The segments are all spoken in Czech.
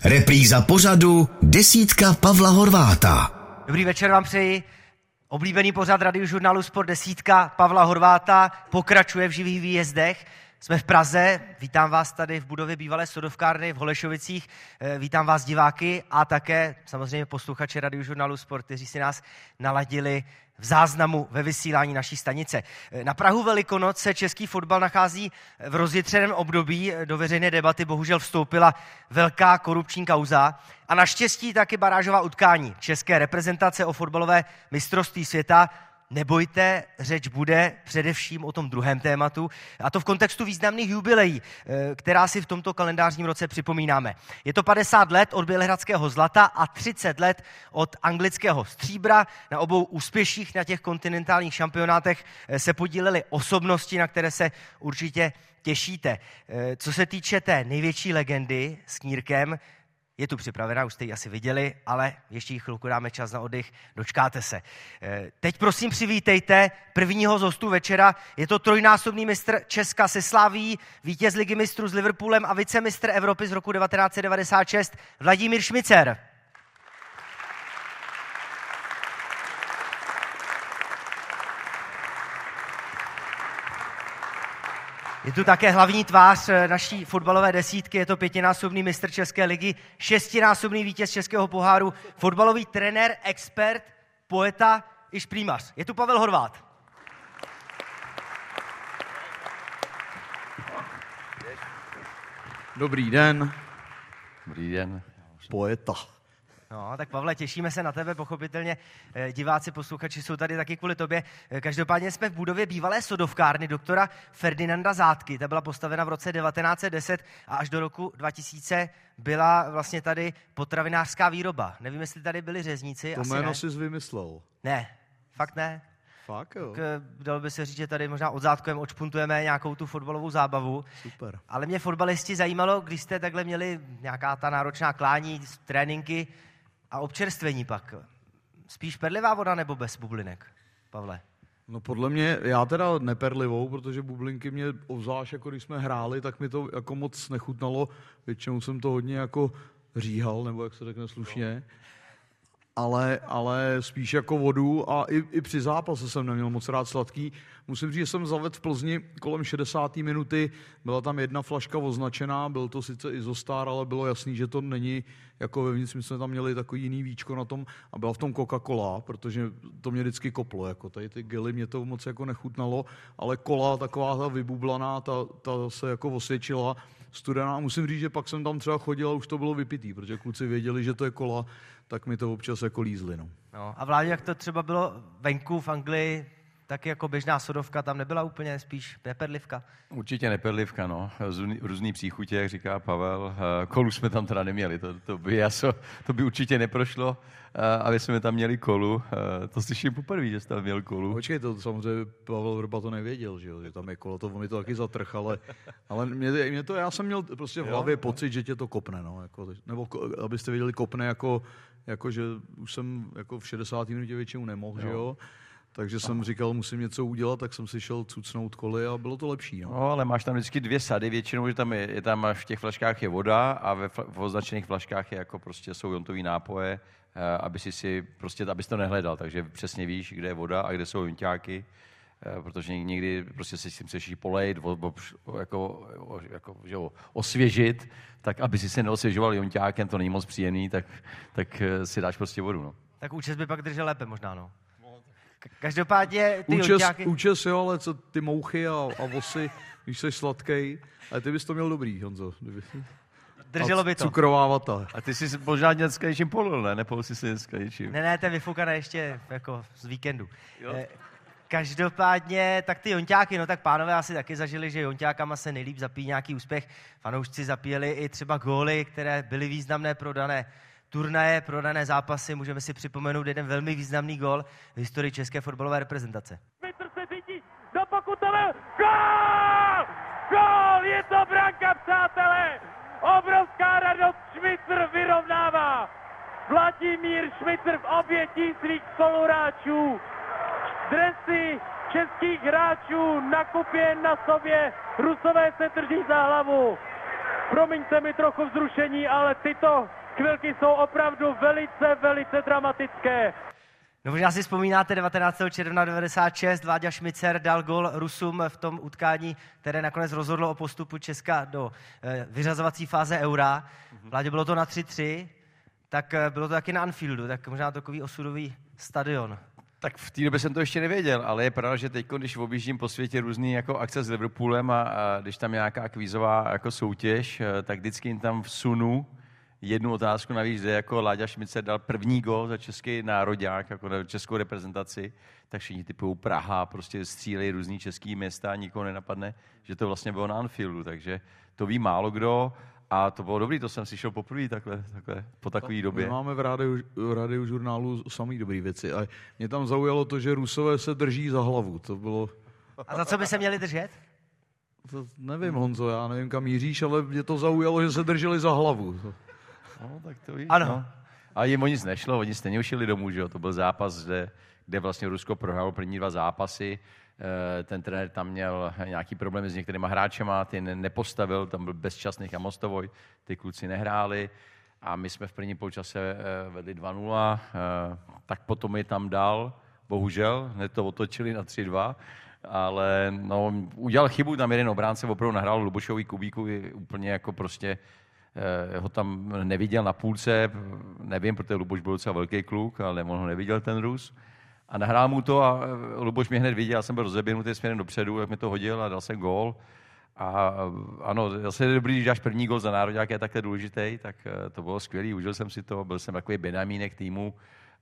Repríza pořadu Desítka Pavla Horváta. Dobrý večer vám přeji. Oblíbený pořad Radiožurnálu Sport Desítka Pavla Horváta pokračuje v živých výjezdech. Jsme v Praze, vítám vás tady v budově bývalé sodovkárny v Holešovicích, vítám vás diváky a také samozřejmě posluchače Radiožurnálu Sport, kteří si nás naladili v záznamu ve vysílání naší stanice. Na prahu Velikonoc se český fotbal nachází v rozjitřeném období. Do veřejné debaty bohužel vstoupila velká korupční kauza a naštěstí taky barážová utkání české reprezentace o fotbalové mistrovství světa. Nebojte, řeč bude především o tom druhém tématu, a to v kontextu významných jubileí, která si v tomto kalendářním roce připomínáme. Je to 50 let od bělehradského zlata a 30 let od anglického stříbra. Na obou úspěších na těch kontinentálních šampionátech se podílely osobnosti, na které se určitě těšíte. Co se týče té největší legendy s knírkem, je tu připravená, už jste ji asi viděli, ale ještě jí chvilku dáme čas na oddych, dočkáte se. Teď prosím přivítejte prvního z hostů večera, je to trojnásobný mistr Česka se Slavií, vítěz Ligy mistrů s Liverpoolem a vicemistr Evropy z roku 1996, Vladimír Šmicer. Je tu také hlavní tvář naší fotbalové desítky, je to pětinásobný mistr České ligy, šestinásobný vítěz Českého poháru, fotbalový trenér, expert, poeta i šprýmař. Je tu Pavel Horvát. Dobrý den. Dobrý den. Poeta. No, tak Pavle, těšíme se na tebe, pochopitelně diváci, posluchači jsou tady taky kvůli tobě. Každopádně jsme v budově bývalé sodovkárny doktora Ferdinanda Zátky. Ta byla postavena v roce 1910 a až do roku 2000 byla vlastně tady potravinářská výroba. Nevím, jestli tady byli řezníci. To asi jméno ne. jsi vymyslel. Ne, fakt ne. Fakt jo. Dalo by se říct, že tady možná odzátkem odšpuntujeme nějakou tu fotbalovou zábavu. Super. Ale mě fotbalisti zajímalo, když jste takhle měli nějaká ta náročná klání, tréninky a občerstvení pak. Spíš perlivá voda nebo bez bublinek, Pavle? No podle mě, já teda neperlivou, protože bublinky mě obzvlášť, jako když jsme hráli, tak mi to jako moc nechutnalo. Většinou jsem to hodně jako říhal, nebo jak se řekne slušně. Ale spíš jako vodu a i při zápase jsem neměl moc rád sladký. Musím říct, že jsem zavedl v Plzni kolem 60. minuty, byla tam jedna flaška označená, byl to sice Izostar, ale bylo jasný, že to není jako vevnitř, my jsme tam měli takový jiný víčko na tom a byla v tom Coca-Cola, protože to mě vždycky koplo, jako tady ty gely mě to moc jako nechutnalo, ale kola taková ta vybublaná, ta se jako osvědčila studená. Musím říct, že pak jsem tam třeba chodil a už to bylo vypitý, protože kluci věděli, že to je kola, tak mi to občas jako lízli. No. A Vládě, jak to třeba bylo venku v Anglii, taky jako běžná sodovka, tam nebyla úplně spíš neperlivka? Určitě neperlivka, no. Různý příchutě, jak říká Pavel. Kolu jsme tam teda neměli, to by určitě neprošlo, aby jsme tam měli kolu. To slyším poprvé, že jsi tam měl kolu. Počkej, to samozřejmě Pavel Vrba to nevěděl, že tam je kolo, to mi to taky zatrh, ale mě to, já jsem měl prostě v hlavě pocit, že tě to kopne, no, jako, nebo abyste věděli, kopne jako že už jsem jako v 60. minutě většinou nemohl, že jo. Takže jsem říkal, musím něco udělat, tak jsem si šel cucnout koly a bylo to lepší. No, ale máš tam vždycky dvě sady, většinou, že tam v těch flaškách je voda a v označených flaškách je jako prostě jsou jontový nápoje, abys to nehledal, takže přesně víš, kde je voda a kde jsou jonťáky, protože někdy prostě si s tím chceš polejt, osvěžit, tak aby si se neosvěžoval jonťákem, to není moc příjemný, tak si dáš prostě vodu. No. Tak účes by pak držel lépe možná, no. Každopádně ty jonťáky... Účes jo, ale co ty mouchy a vosy, když jsi sladkej, ale ty bys to měl dobrý, Honzo. Drželo by to. Cukrová vata. A ty jsi možná dneska něčím polil, ne? Nepolil jsi dneska něčím. Ne, to je vyfoukané ještě jako z víkendu. Každopádně, tak ty jonťáky, no tak pánové asi taky zažili, že jonťákama se nejlíp zapíjí nějaký úspěch. Fanoušci zapíjeli i třeba góly, které byly významné pro dané turnaje, pro dané zápasy. Můžeme si připomenout jeden velmi významný gól v historii české fotbalové reprezentace. Šmitr se řítí do pokutového. Gól! Gól! Je to branka, přátelé! Obrovská radost, Šmitr vyrovnává. Vladimír Šmitr v obětí svých spoluhráčů. Dresy českých hráčů nakupě na sobě. Rusové se drží za hlavu. Promiňte mi trochu vzrušení, ale tyto chvilky jsou opravdu velice, velice dramatické. No možná si vzpomínáte 19. června 1996, Vláďa Šmicer dal gol Rusům v tom utkání, které nakonec rozhodlo o postupu Česka do vyřazovací fáze Eura. Vláďo, bylo to na 3-3, tak bylo to taky na Anfieldu, tak možná takový osudový stadion. Tak v té době jsem to ještě nevěděl, ale je pravda, že teď, když objíždím po světě různý jako akce s Liverpoolem a když tam je nějaká kvízová jako soutěž, tak vždycky jim tam vsunu jednu otázku navíc, že jako Láďa Šmicer dal první gol za český nároďák, jako na českou reprezentaci, tak všichni typují Praha, prostě střílejí různý český města a nikoho nenapadne, že to vlastně bylo na Anfieldu, takže to ví málo kdo a to bylo dobrý, to jsem si šel poprvé takhle po takové době. My máme v rádiu žurnálu samý dobrý věci a mě tam zaujalo to, že Rusové se drží za hlavu, to bylo... A za co by se měli držet? To nevím, Honzo, já nevím, kam míříš, ale mě to zaujalo, že se drželi za hlavu. No, tak to víš, ano. No. A jim o nic nešlo, oni stejně už šli domů, že jo? To byl zápas, kde vlastně Rusko prohralo první 2 zápasy. Ten trenér tam měl nějaký problémy s některýma hráčema, ty nepostavil, tam byl bezčasný a Mostovoj, ty kluci nehráli a my jsme v první poločase vedli 2-0, tak potom je tam dal, bohužel, hned to otočili na 3-2, ale no, udělal chybu, tam jeden obránce opravdu nahrál Lubošovi Kubíku, úplně jako prostě ho tam neviděl na půlce, nevím, protože Luboš byl docela velký kluk, ale on ho neviděl ten Rus. A nahrál mu to a Luboš mě hned viděl, já jsem byl rozeběhnutý směrem dopředu, jak mi to hodil a dal jsem gól. A ano, zase je dobrý, když dáš první gól za nároďák, je takhle důležitý, tak to bylo skvělý, užil jsem si to, byl jsem takový benjamínek týmu,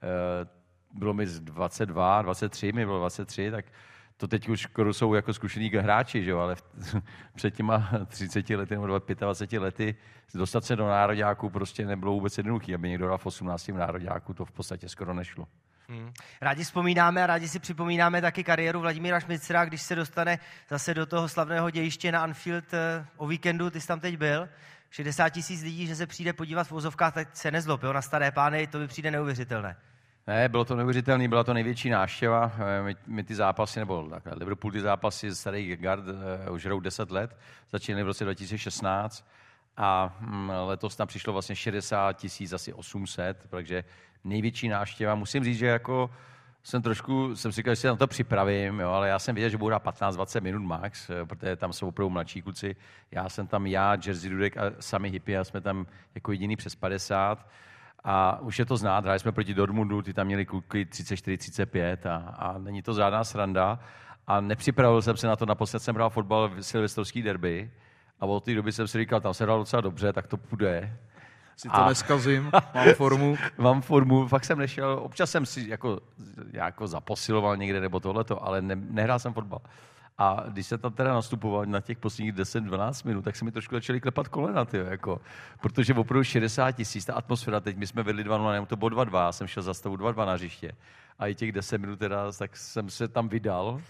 bylo mi 22, 23, mi bylo 23, tak to teď už skoro jsou jako zkušený hráči, že jo? Ale před těma 30 lety nebo 25 lety dostat se do nároďáku prostě nebylo vůbec jednoduché, aby někdo dal v 18 nároďáku, to v podstatě skoro nešlo. Rádi vzpomínáme a rádi si připomínáme taky kariéru Vladimíra Šmicera, když se dostane zase do toho slavného dějiště na Anfield o víkendu, ty jsi tam teď byl, 60 000 lidí, že se přijde podívat v vozovkách, tak se nezlob, jo, na staré pány, to by přijde neuvěřitelné. Ne, bylo to neuvěřitelné, byla to největší návštěva. My ty zápasy, nebo takhle, Liverpool ty zápasy z starých gard už hrajou 10 let, začínaly v roce 2016 a letos tam přišlo vlastně 60 000, asi 800, takže největší návštěva. Musím říct, že jako jsem si říkal, že si na to připravím, jo, ale já jsem věděl, že budu hrát 15-20 minut max, protože tam jsou opravdu mladší kluci. Já jsem tam, Jerzy Dudek a Sami Hippie, a jsme tam jako jediný přes 50. A už je to znát, hráli jsme proti Dortmundu, ty tam měli kluky 34-35 a není to žádná sranda. A nepřipravil jsem se na to, naposled jsem hrál fotbal v silvestrovský derby a od té doby jsem si říkal, tam se hrál docela dobře, tak to půjde. Si to neskazím, mám formu. Mám formu, fakt jsem nešel, občas jsem si jako zaposiloval někde nebo tohleto, ale nehrál jsem fotbal. A když se tam teda nastupoval na těch posledních 10-12 minut, tak se mi trošku začaly klepat kolena, protože opravdu 60 000, ta atmosféra, teď my jsme vedli 2-0, nebo to bylo 2-2, jsem šel za stavu 2-2 na hřiště. A i těch 10 minut teda, tak jsem se tam vydal.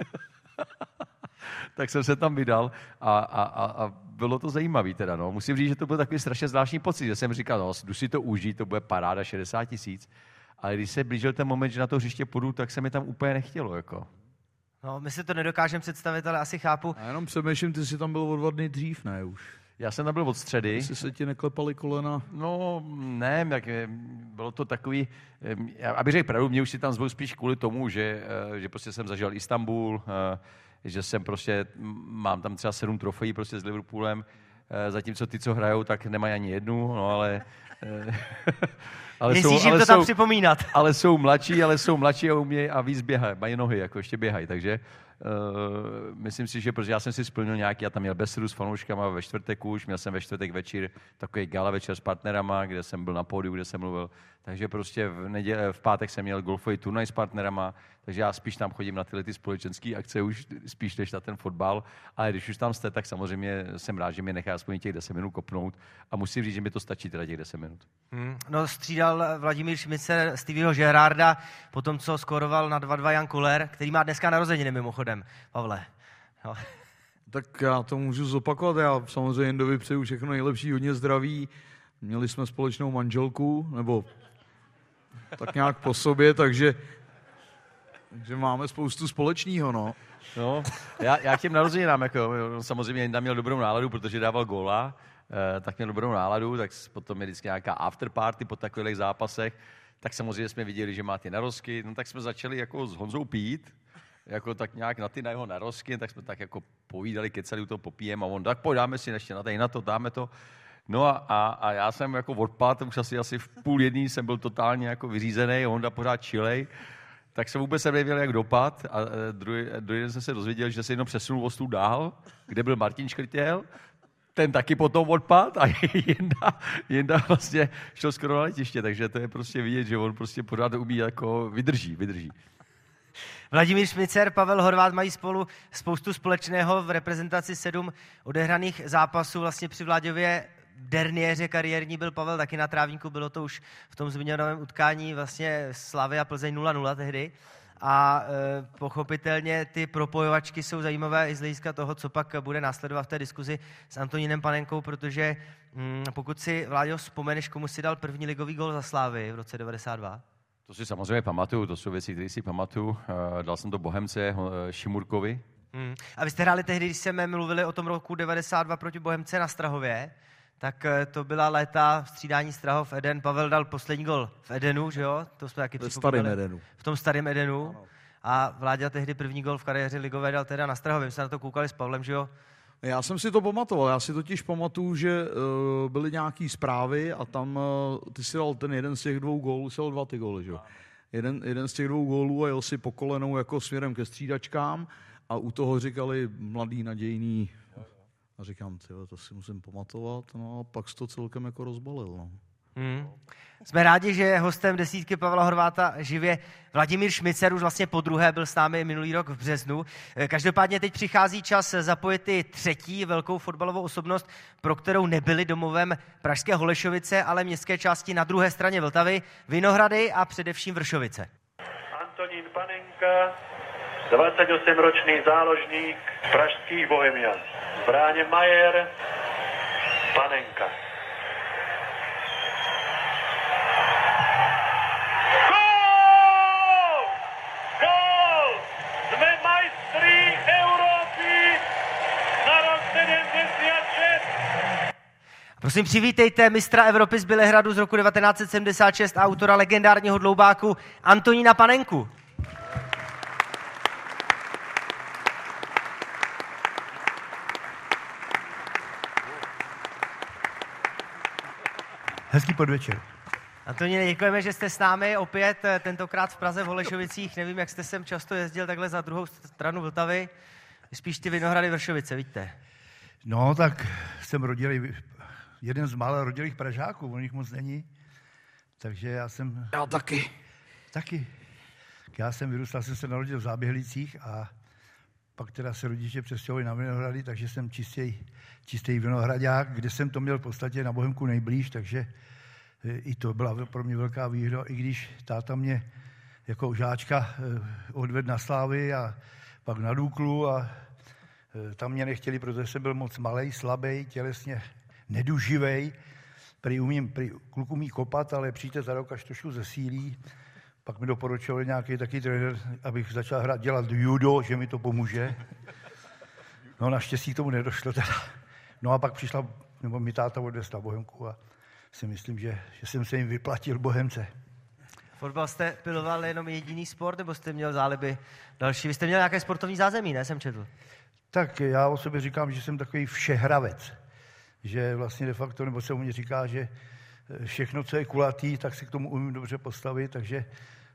A bylo to zajímavé teda, no. Musím říct, že to byl takový strašně zvláštní pocit, že jsem říkal, no, jdu si to užít, to bude paráda 60 000. Ale když se blížil ten moment, že na to hřiště půjdu, tak se mi tam úplně nechtělo, jako. No, my si to nedokážeme představit, ale asi chápu. Já jenom přemýšlím, ty jsi tam byl o 2 dny dřív, ne už? Já jsem tam byl od středy. Jestli se ti neklepaly kolena? No, ne, tak bylo to takový, abych řekl pravdu, mě už si tam zbyl spíš kvůli tomu, že prostě jsem zažil Istanbul, že jsem prostě, mám tam třeba 7 trofejí prostě s Liverpoolem, zatímco ty, co hrajou, tak nemají ani jednu, no ale Myslíš jim to tam připomínat. Ale jsou mladší a umějí a víc běhají, mají nohy, jako ještě běhají, takže myslím si, že protože já jsem si splnil nějaký, já tam měl besedu s fanouškama ve čtvrtek už, měl jsem ve čtvrtek večer takový gala večer s partnerama, kde jsem byl na pódiu, kde jsem mluvil, takže prostě v pátek jsem měl golfový turnaj s partnerama, takže já spíš tam chodím na tyhle ty společenské akce už spíš než na ten fotbal, ale když už tam jste, tak samozřejmě jsem rád, že mě nechá aspoň těch 10 minut kopnout a musím říct, že mi to stačí teda těch 10 minut. No, střídal Vladimír Šmicer Stevieho Gerrarda, potom co skóroval na 2-2 Jan Kuller, který má dneska narozeniny mimochodem, Pavle. No. Tak já to můžu zopakovat, já samozřejmě Jendovi přeju všechno nejlepší, hodně zdraví. Měli jsme společnou manželku, nebo tak nějak po sobě, takže máme spoustu společného, no. No, já k těm narozeninám, jako, samozřejmě Jenda měl dobrou náladu, protože dával góla tak měl dobrou náladu, tak potom je vždycky nějaká afterparty po takových zápasech. Tak samozřejmě jsme viděli, že má ty narozky, no tak jsme začali jako s Honzou pít, jako tak nějak na jeho narozky, tak jsme tak jako povídali, kecali u toho popíjem a on, tak pojď, dáme si ještě na to, dáme to. No a já jsem jako odpadl, už asi v 12:30 jsem byl totálně jako vyřízený, Honda pořád chilej, tak jsem vůbec nevěděl, jak dopad a druhý den jsem se dozvěděl, že se jenom přesunul o stůl dál, kde byl Martin Škrtěl, ten taky potom odpad a Jenda vlastně šel skoro na letiště, takže to je prostě vidět, že on prostě pořád umí jako vydrží. Vladimír Šmicer, Pavel Horváth mají spolu spoustu společného, v reprezentaci 7 odehraných zápasů, vlastně při Vláďově derniéře kariérní byl Pavel taky na trávníku, bylo to už v tom zmiňovaném utkání vlastně Slavia Plzeň 0-0 tehdy. A pochopitelně ty propojovačky jsou zajímavé i z hlediska toho, co pak bude následovat v té diskuzi s Antonínem Panenkou, protože pokud si, Vláďo, vzpomeneš, komu si dal první ligový gól za Slávy v roce 92? To si samozřejmě pamatuju, to jsou věci, které si pamatuju. Dal jsem to Bohemce Šimurkovi. A vy jste hráli tehdy, když jsme mluvili o tom roku 92 proti Bohemce na Strahově, tak to byla léta střídání Strahov Eden. Pavel dal poslední gol v Edenu, že jo? To jsme taky Edenu. V tom starém Edenu. Ano. A Vláďa tehdy první gol v kariéře ligové dal teda na Strahově. My jsme na to koukali s Pavlem, že jo? Já jsem si to pamatoval. Já si totiž pamatuju, že byly nějaký zprávy a tam ty si dal ten jeden z těch 2 gólů, si dal 2 ty góly, že jo? Jeden z těch 2 gólů a jel si po kolenou jako směrem ke střídačkám a u toho říkali mladý, nadějný. A říkám, to si musím pamatovat, no a pak se to celkem jako rozbalil, no. Jsme rádi, že hostem desítky Pavla Horváta živě Vladimír Šmicer, už vlastně podruhé byl s námi minulý rok v březnu. Každopádně teď přichází čas zapojit i třetí velkou fotbalovou osobnost, pro kterou nebyly domovem pražské Holešovice, ale městské části na druhé straně Vltavy, Vinohrady a především Vršovice. Antonín Panenka, 28-ročný záložník pražských Bohemians. V bráně Majer, Panenka. Gól! Jsme majstry Evropy na rok 76. Prosím, přivítejte mistra Evropy z Bělehradu z roku 1976 a autora legendárního dloubáku Antonína Panenku. Hezký podvečer. Antoníne, děkujeme, že jste s námi opět, tentokrát v Praze v Holešovicích. Nevím, jak jste sem často jezdil takhle za druhou stranu Vltavy. Spíš ty Vinohrady Vršovice, vidíte. No, tak jsem jeden z mála rodilých Pražáků, o nich moc není. Takže já taky. Taky. Já jsem vyrůstal, jsem se narodil v Záběhlicích a pak teda se rodiče přestěhovali na Vinohrady, takže jsem čistý vinohradák, kde jsem to měl v podstatě na Bohemku nejblíž, takže i to byla pro mě velká výhra, i když táta mě jako žáčka odvedl na Slávy a pak na Duklu a tam mě nechtěli, protože jsem byl moc malej, slabý, tělesně neduživej, prý kluk umí kopat, ale přijďte za rok, až trošku zesílí. Pak mi doporučoval nějaký taky trenér, abych začal dělat judo, že mi to pomůže. No naštěstí tomu nedošlo teda. No a pak mi táta odvez na Bohemku a si myslím, že jsem se jim vyplatil Bohemce. Fotbal jste piloval jenom jediný sport, nebo jste měl záliby další? Vy jste měl nějaké sportovní zázemí, ne? Jsem četl. Tak já o sobě říkám, že jsem takový všehravec. Že vlastně de facto, nebo se u mě říká, že všechno, co je kulatý, tak se k tomu umím dobře postavit, takže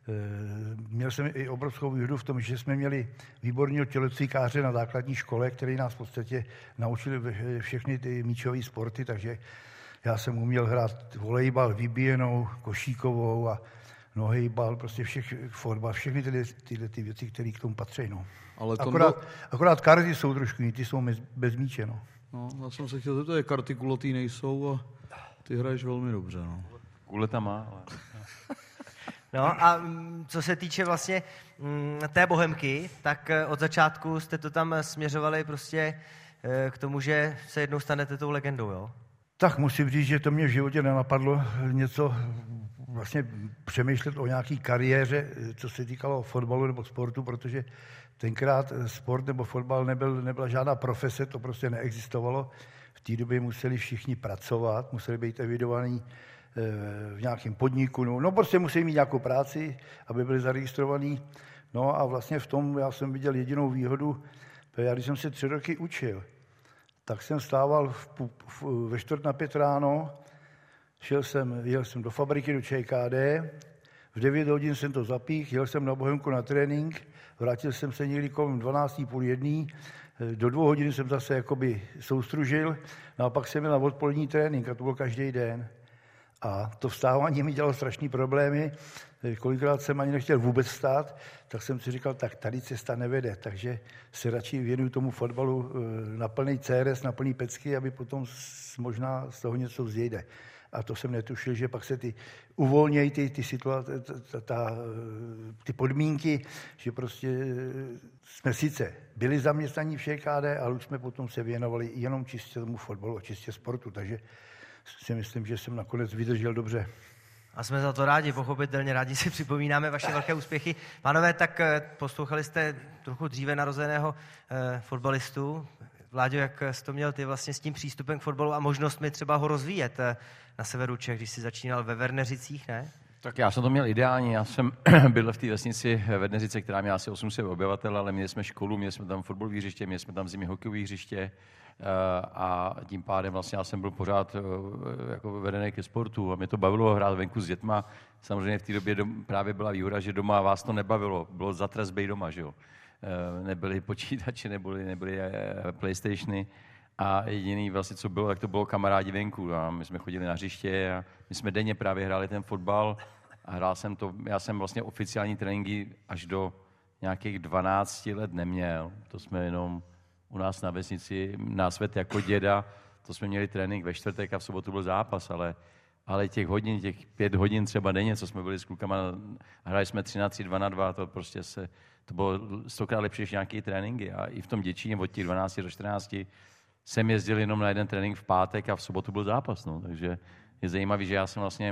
měl jsem i obrovskou výhodu v tom, že jsme měli výborného tělocvikáře na základní škole, který nás v podstatě naučili všechny ty míčové sporty, takže já jsem uměl hrát volejbal, vybíjenou, košíkovou a nohejbal, prostě fotbal, všechny tyhle ty věci, které k tomu patří. No. Ale akorát karty jsou trošku jiný, ty jsou bez míče. No. No, já jsem se chtěl zeptat, že karty kulatý nejsou a ty hraješ velmi dobře. No. Kuleta má, ale... No a co se týče vlastně té Bohemky, tak od začátku jste to tam směřovali prostě k tomu, že se jednou stanete tou legendou, jo? Tak musím říct, že to mě v životě nenapadlo něco vlastně přemýšlet o nějaký kariéře, co se týkalo fotbalu nebo sportu, protože tenkrát sport nebo fotbal nebyla žádná profese, to prostě neexistovalo. v té době museli všichni pracovat, museli být evidovaní v nějakém podniku, no prostě museli mít nějakou práci, aby byli zaregistrovaní. No a vlastně v tom já jsem viděl jedinou výhodu, já když jsem se 3 roky učil, tak jsem stával ve 4:45 ráno, jel jsem do fabriky, do ČKD, v 9 hodin jsem to zapích, jel jsem na Bohemku na trénink, vrátil jsem se někdy kolem 12:30, do 2 hodin jsem zase jakoby soustružil, no a pak jsem měl na odpolední trénink a to byl každý den. A to vstávání mi dělalo strašný problémy, kolikrát jsem ani nechtěl vůbec vstát, tak jsem si říkal, tak tady cesta nevede, takže se radši věnuju tomu fotbalu na plný CRS, na plný pecky, aby potom možná z toho něco vzejde. A to jsem netušil, že pak se ty uvolnějí ty situace, ty podmínky, že prostě jsme sice byli zaměstnaní v ČKD, ale už jsme potom se věnovali jenom čistě tomu fotbalu a čistě sportu, takže si myslím, že jsem nakonec vydržel dobře. A jsme za to rádi, pochopitelně rádi si připomínáme vaše velké úspěchy. Pánové, tak poslouchali jste trochu dříve narozeného fotbalistu. Vláďo, jak jsi to měl ty vlastně s tím přístupem k fotbalu a možnostmi třeba ho rozvíjet na severu Čech, když jsi začínal ve Verneřicích, ne? Tak já jsem to měl ideální, já jsem bydlel v té vesnici Verneřice, která měla asi 800 obyvatel, ale měli jsme školu, měli jsme tam fotbalové hřiště, měli jsme tam zimní hokejové hřiště a tím pádem vlastně já jsem byl pořád jako vedený ke sportu a mě to bavilo hrát venku s dětma. Samozřejmě v té době právě byla výhoda, že doma vás to nebavilo, bylo za trest bejt doma, že jo. Nebyly počítače, nebyly PlayStationy a jediný vlastně, co bylo, tak to bylo kamarádi venku a my jsme chodili na hřiště a my jsme denně právě hráli ten fotbal a hrál jsem to, já jsem vlastně oficiální tréninky až do nějakých 12 let neměl, to jsme jenom u nás na vesnici, na svět jako děda, to jsme měli trénink ve čtvrtek a v sobotu byl zápas, ale těch 5 hodin třeba denně, co jsme byli s klukama, hráli jsme 13, 2 na 2, to prostě to bylo 100krát lepší než nějaké tréninky a i v tom Děčíně od těch 12 do 14 jsem jezdil jenom na jeden trénink v pátek a v sobotu byl zápas, no, takže je zajímavý, že já jsem vlastně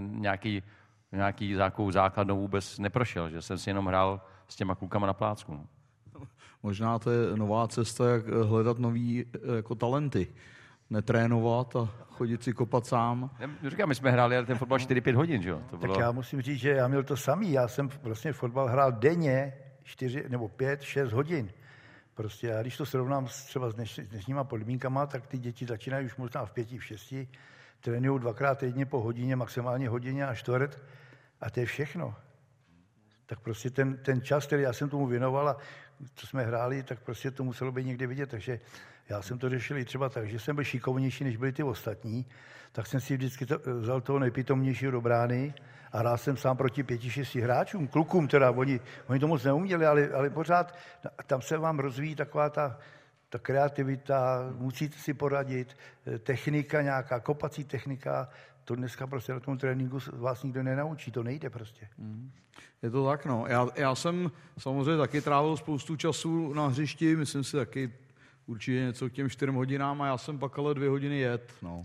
nějaký základnou vůbec neprošel, že jsem si jenom hrál s těma klukama na plácku. No. Možná to je nová cesta, jak hledat nový jako talenty. Netrénovat a chodit si kopat sám. Říkám, my jsme hráli ten fotbal 4-5 hodin, že jo? Tak já musím říct, že já měl to samý. Já jsem vlastně fotbal hrál denně 4 nebo 5, 6 hodin. Prostě já když to srovnám třeba s dnešníma podmínkama, tak ty děti začínají už možná v 5, v 6, trénují 2krát týdně po hodině, maximálně hodině a čtvrt a to je všechno. Tak prostě ten čas, který já jsem tomu věnoval a co jsme hráli, tak prostě to muselo být někde vidět, takže já jsem to řešil i třeba tak, že jsem byl šikovnější, než byli ty ostatní, tak jsem si vždycky vzal toho nejpitomnějšího do brány a hrál jsem sám proti 5-6 hráčům, klukům teda, oni to moc neuměli, ale pořád tam se vám rozvíjí taková ta kreativita, musíte si poradit, technika nějaká, kopací technika, to dneska prostě na tom tréninku vás nikdo nenaučí, to nejde prostě. Je to tak, no. Já jsem samozřejmě taky trávil spoustu času na hřišti, myslím si taky určitě něco k těm 4 hodinám a já jsem pak ale 2 hodiny jet, no.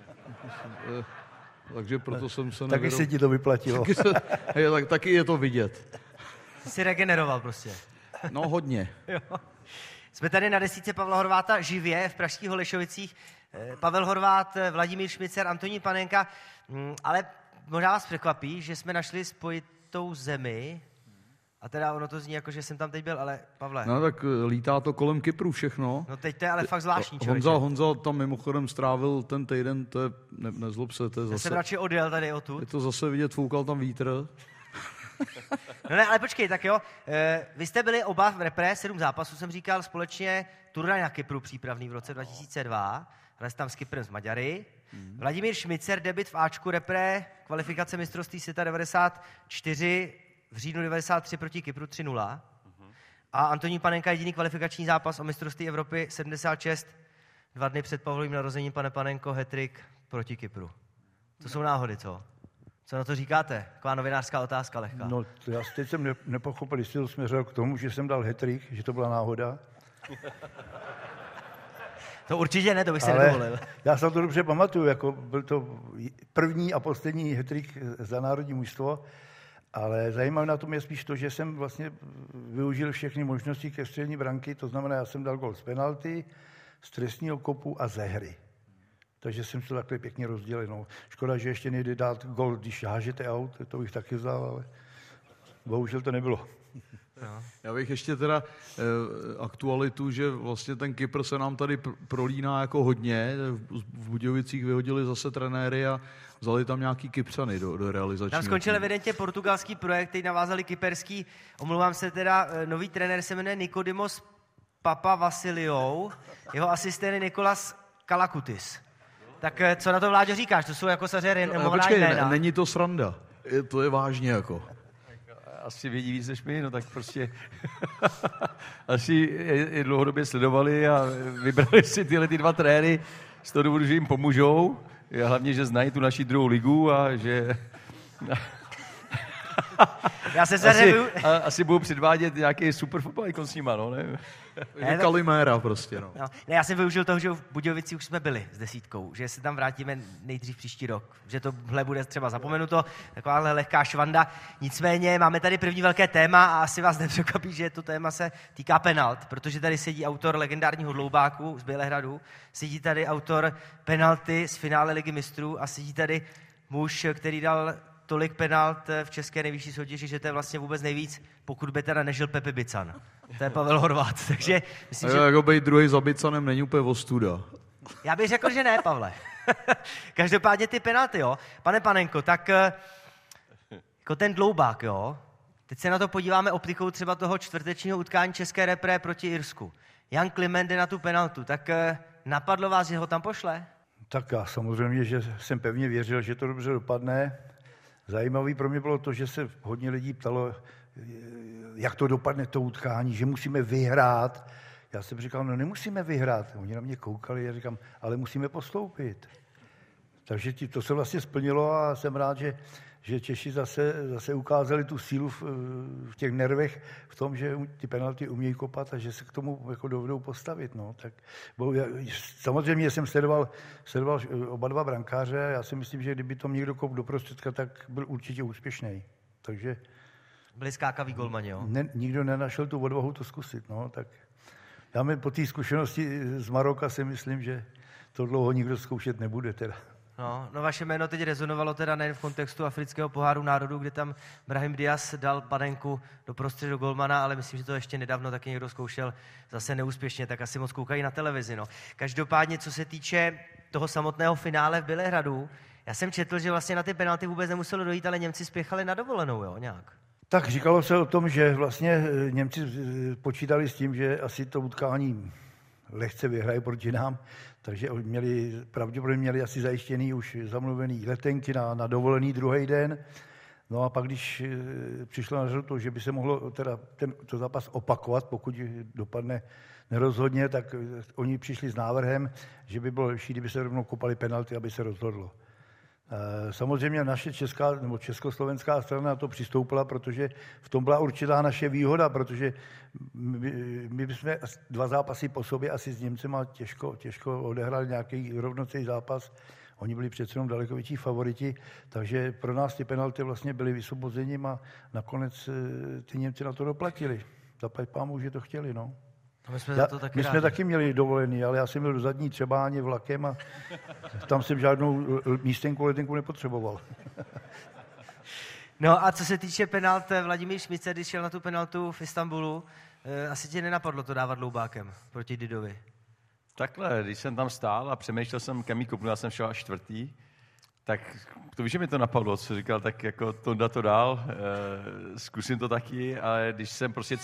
Takže proto jsem se Taky se ti to vyplatilo. Taky je to vidět. Jsi regeneroval prostě. No hodně. Jsme tady na desítce Pavla Horváta živě v pražských Holešovicích. Pavel Horvát, Vladimír Šmicer, Antonín Panenka, ale možná vás překvapí, že jsme našli spojitou zemi. A teda ono to zní jako, že jsem tam teď byl, ale Pavle. No tak lítá to kolem Kypru všechno. No teď to je ale fakt zvláštní člověče. Honza tam mimochodem strávil ten týden, to je, nezlob se, to je zase. Já jsem radši odjel tady odtud. Je to zase vidět, foukal tam vítr. No ne, ale počkej, tak jo. Vy jste byli oba v repre, 7 zápasů jsem říkal, společně turnaj na Kypru přípravný v roce 2002. Hráli jste tam s Kyprem s Maďary. Vladimír Šmicer, debut v Ačku repre, kvalifikace mistrovství světa 94, v říjnu 93 proti Kypru 3-0. A Antonín Panenka jediný kvalifikační zápas o mistrovství Evropy 76, 2 dny před Pavlovým narozením, pane Panenko, hat-trick proti Kypru. To jsou náhody, co? Co na to říkáte? Taková novinářská otázka lehká. No, já teď jsem nepochopil, jestli to směřoval k tomu, že jsem dal hat-trick, že to byla náhoda. To určitě ne, to bych se nedovolil. Já se to dobře pamatuju, jako byl to první a poslední hat-trick za národní mužstvo, ale zajímavé na tom je spíš to, že jsem vlastně využil všechny možnosti ke střelní branky, to znamená, já jsem dal gol z penalty, z trestního kopu a ze hry. Takže jsem to takhle pěkně rozdělil. No. Škoda, že ještě nejde dát gol, když hážete aut, to bych taky vzal, ale bohužel to nebylo. Já bych ještě teda aktualitu, že vlastně ten Kypr se nám tady prolíná jako hodně. V Budějovicích vyhodili zase trenéry a vzali tam nějaký Kypřany do realizačního. Tam skončil evidentně portugalský projekt, teď navázali kyperský. Omlouvám se teda, nový trenér se jmenuje Nikodimos Papavasiliou, jeho asistent je Nikolas Kalakutis. Tak co na to, Vláďo, říkáš? To jsou jako saře renomovaná jména. Není to sranda. To je vážně jako. Asi vědí víc než my, no tak prostě asi je dlouhodobě sledovali a vybrali si tyhle ty dva trenéry z toho důvodu, že jim pomůžou. A hlavně, že znají tu naši druhou ligu a že... Já se asi budou předvádět nějaký super fotbal jako s nima, no, ne? Kaliméra prostě, no. Ne, já jsem využil toho, že v Budějovicích už jsme byli s 10, že se tam vrátíme nejdřív příští rok, že tohle bude třeba zapomenuto, takováhle lehká švanda. Nicméně máme tady první velké téma a asi vás nepřekvapí, že to téma se týká penalt, protože tady sedí autor legendárního dloubáku z Bělehradu, sedí tady autor penalty z finále Ligy mistrů a sedí tady muž, který dal tolik penalt v české nejvyšší soutěži, že to je vlastně vůbec nejvíc, pokud by teda nežil Pepe Bican. To je Pavel Horvát, takže myslím, že... Jako být druhý za Bicanem není úplně ostuda. Já bych řekl, že ne, Pavle. Každopádně ty penalty, jo. Pane Panenko, tak jako ten dloubák, jo. Teď se na to podíváme optikou třeba toho čtvrtečního utkání české repre proti Irsku. Jan Kliment jde na tu penaltu, tak napadlo vás, že ho tam pošle? Tak já samozřejmě, že jsem pevně věřil, že to dobře dopadne. Zajímavý pro mě bylo to, že se hodně lidí ptalo, jak to dopadne to utkání, že musíme vyhrát. Já jsem říkal, no nemusíme vyhrát. Oni na mě koukali a říkám, ale musíme postoupit. Takže to se vlastně splnilo a jsem rád, že Češi zase ukázali tu sílu v těch nervech, v tom, že ty penalty umějí kopat a že se k tomu jako dovedou postavit. No. Tak, samozřejmě jsem sledoval oba dva brankáře a já si myslím, že kdyby to někdo kop do prostředka, tak byl určitě úspěšný. Takže byli skákaví golmani, jo? Nikdo nenašel tu odvahu to zkusit. No. Tak já po té zkušenosti z Maroka si myslím, že to dlouho nikdo zkoušet nebude teda. No, vaše jméno teď rezonovalo teda nejen v kontextu afrického poháru národů, kde tam Brahim Diaz dal Panenku do prostředí do golmana, ale myslím, že to ještě nedávno taky někdo zkoušel zase neúspěšně, tak asi moc koukají na televizi. No. Každopádně, co se týče toho samotného finále v Bělehradu, já jsem četl, že vlastně na ty penalty vůbec nemuselo dojít, ale Němci spěchali na dovolenou, jo, nějak. Tak říkalo se o tom, že vlastně Němci počítali s tím, že asi to utkání lehce vyhrají proti nám, takže pravděpodobně měli asi zajištěný už zamluvený letenky na dovolený druhý den. No a pak, když přišlo na řadu to, že by se mohlo teda tento zápas opakovat, pokud dopadne nerozhodně, tak oni přišli s návrhem, že by bylo lepší, kdyby se rovnou kopali penalty, aby se rozhodlo. Samozřejmě naše česká nebo československá strana na to přistoupila, protože v tom byla určitá naše výhoda, protože my bychom 2 zápasy po sobě asi s Němcema těžko odehrali nějaký rovnocenný zápas. Oni byli přece jenom daleko větší favoriti, takže pro nás ty penalty vlastně byly vysvobozením a nakonec ty Němci na to doplatili. Zaplať pámu, že to chtěli, no. My jsme taky měli dovolený, ale já jsem byl do zadní Třebáně vlakem a tam jsem žádnou místenku, letenku nepotřeboval. No a co se týče penalt, Vladimír Šmice, když šel na tu penaltu v Istanbulu, asi tě nenapadlo to dávat dloubákem proti Didovi? Takhle, když jsem tam stál a přemýšlel jsem, kam jí kopnu, já jsem šel až 4., tak to víš, že mi to napadlo, co říkal, tak jako to dál, zkusím to taky, ale když jsem prostě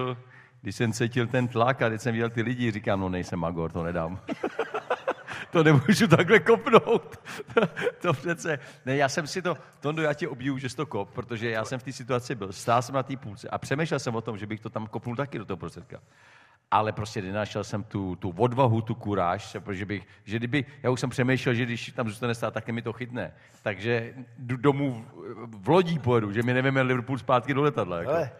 cítil ten tlak a když jsem viděl ty lidi, říkám, no nejsem magor, to nedám. To nemůžu takhle kopnout. To přece... Ne, já jsem si to... Tondo, já tě obdivuju, že jsi to kop, protože já jsem v té situaci byl. Stál jsem na té půlce a přemýšlel jsem o tom, že bych to tam kopnul taky do toho prostředka. Ale prostě nenašel jsem tu odvahu, tu kuráž, protože já už jsem přemýšlel, že když tam zůstane stát, tak mi to chytne. Takže jdu domů v lodí pojedu, že mi nevíme Liverpool zpátky do letadla. Jako. Ale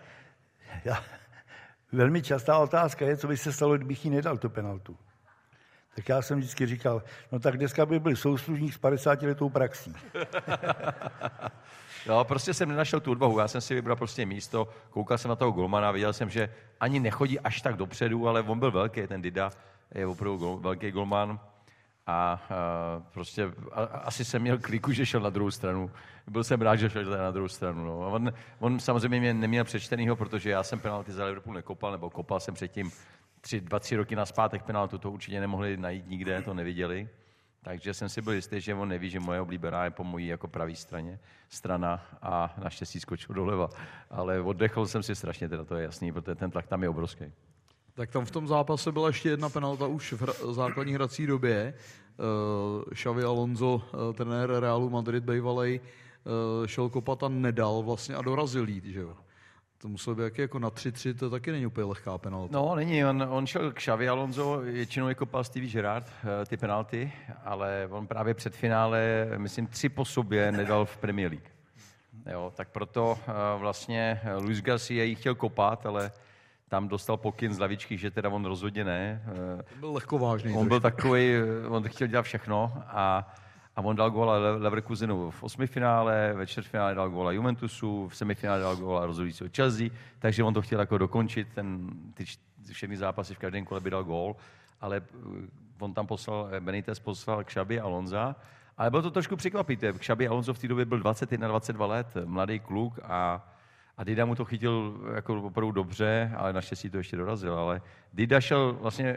velmi častá otázka je, co by se stalo, kdybych jí nedal tu penaltu. Tak já jsem vždycky říkal, no tak dneska by byl souslužník s 50letou praxí. No, prostě jsem nenašel tu odvahu, já jsem si vybral prostě místo, koukal jsem na toho golmana, viděl jsem, že ani nechodí až tak dopředu, ale on byl velký, ten Dida je opravdu velký golman prostě asi jsem měl kliku, že šel na druhou stranu. Byl jsem rád, že šel na druhou stranu. No. On samozřejmě mě neměl přečtenýho, protože já jsem penalty za Liverpool nekopal, nebo kopal jsem předtím 2-3 roky nazpátek penaltu, to určitě nemohli najít nikde, to neviděli. Takže jsem si byl jistý, že on neví, že moje oblíbená je po mojí jako pravý strana a naštěstí skočil doleva. Ale oddechl jsem si strašně, teda to je jasný, protože ten tlak tam je obrovský. Tak tam v tom zápase byla ještě jedna penalta už v základní hrací době. Xavi Alonso, trenér Realu Madrid bývalej, šel kopat a nedal vlastně a dorazil jít, že jo. To muselo být jako na 3-3, to taky není úplně lehká penalta. No, není, on šel k Xavi Alonso, většinou je kopal Stevie Gerrard ty penalty, ale on právě před finále, myslím, 3 po sobě nedal v Premier League. Jo, tak proto vlastně Luis Garcia ji chtěl kopat, ale tam dostal pokyn z lavičky, že teda on rozhodně ne. Byl lehkovážný. On byl takový, on chtěl dělat všechno a on dal góla Leverkusenu v 8. finále, ve čtvrtfinále dal góla Juventusu, v semifinále dal góla rozhodujícího Chelsea, takže on to chtěl jako dokončit, ty všechny zápasy v každém kole by dal gól, ale on tam Benitez poslal k Xabi Alonza, ale bylo to trošku překvapivé. Xabi Alonso v té době byl 21-22 let, mladý kluk a Dida mu to chytil jako opravdu dobře, ale naštěstí to ještě dorazil, ale Dida šel vlastně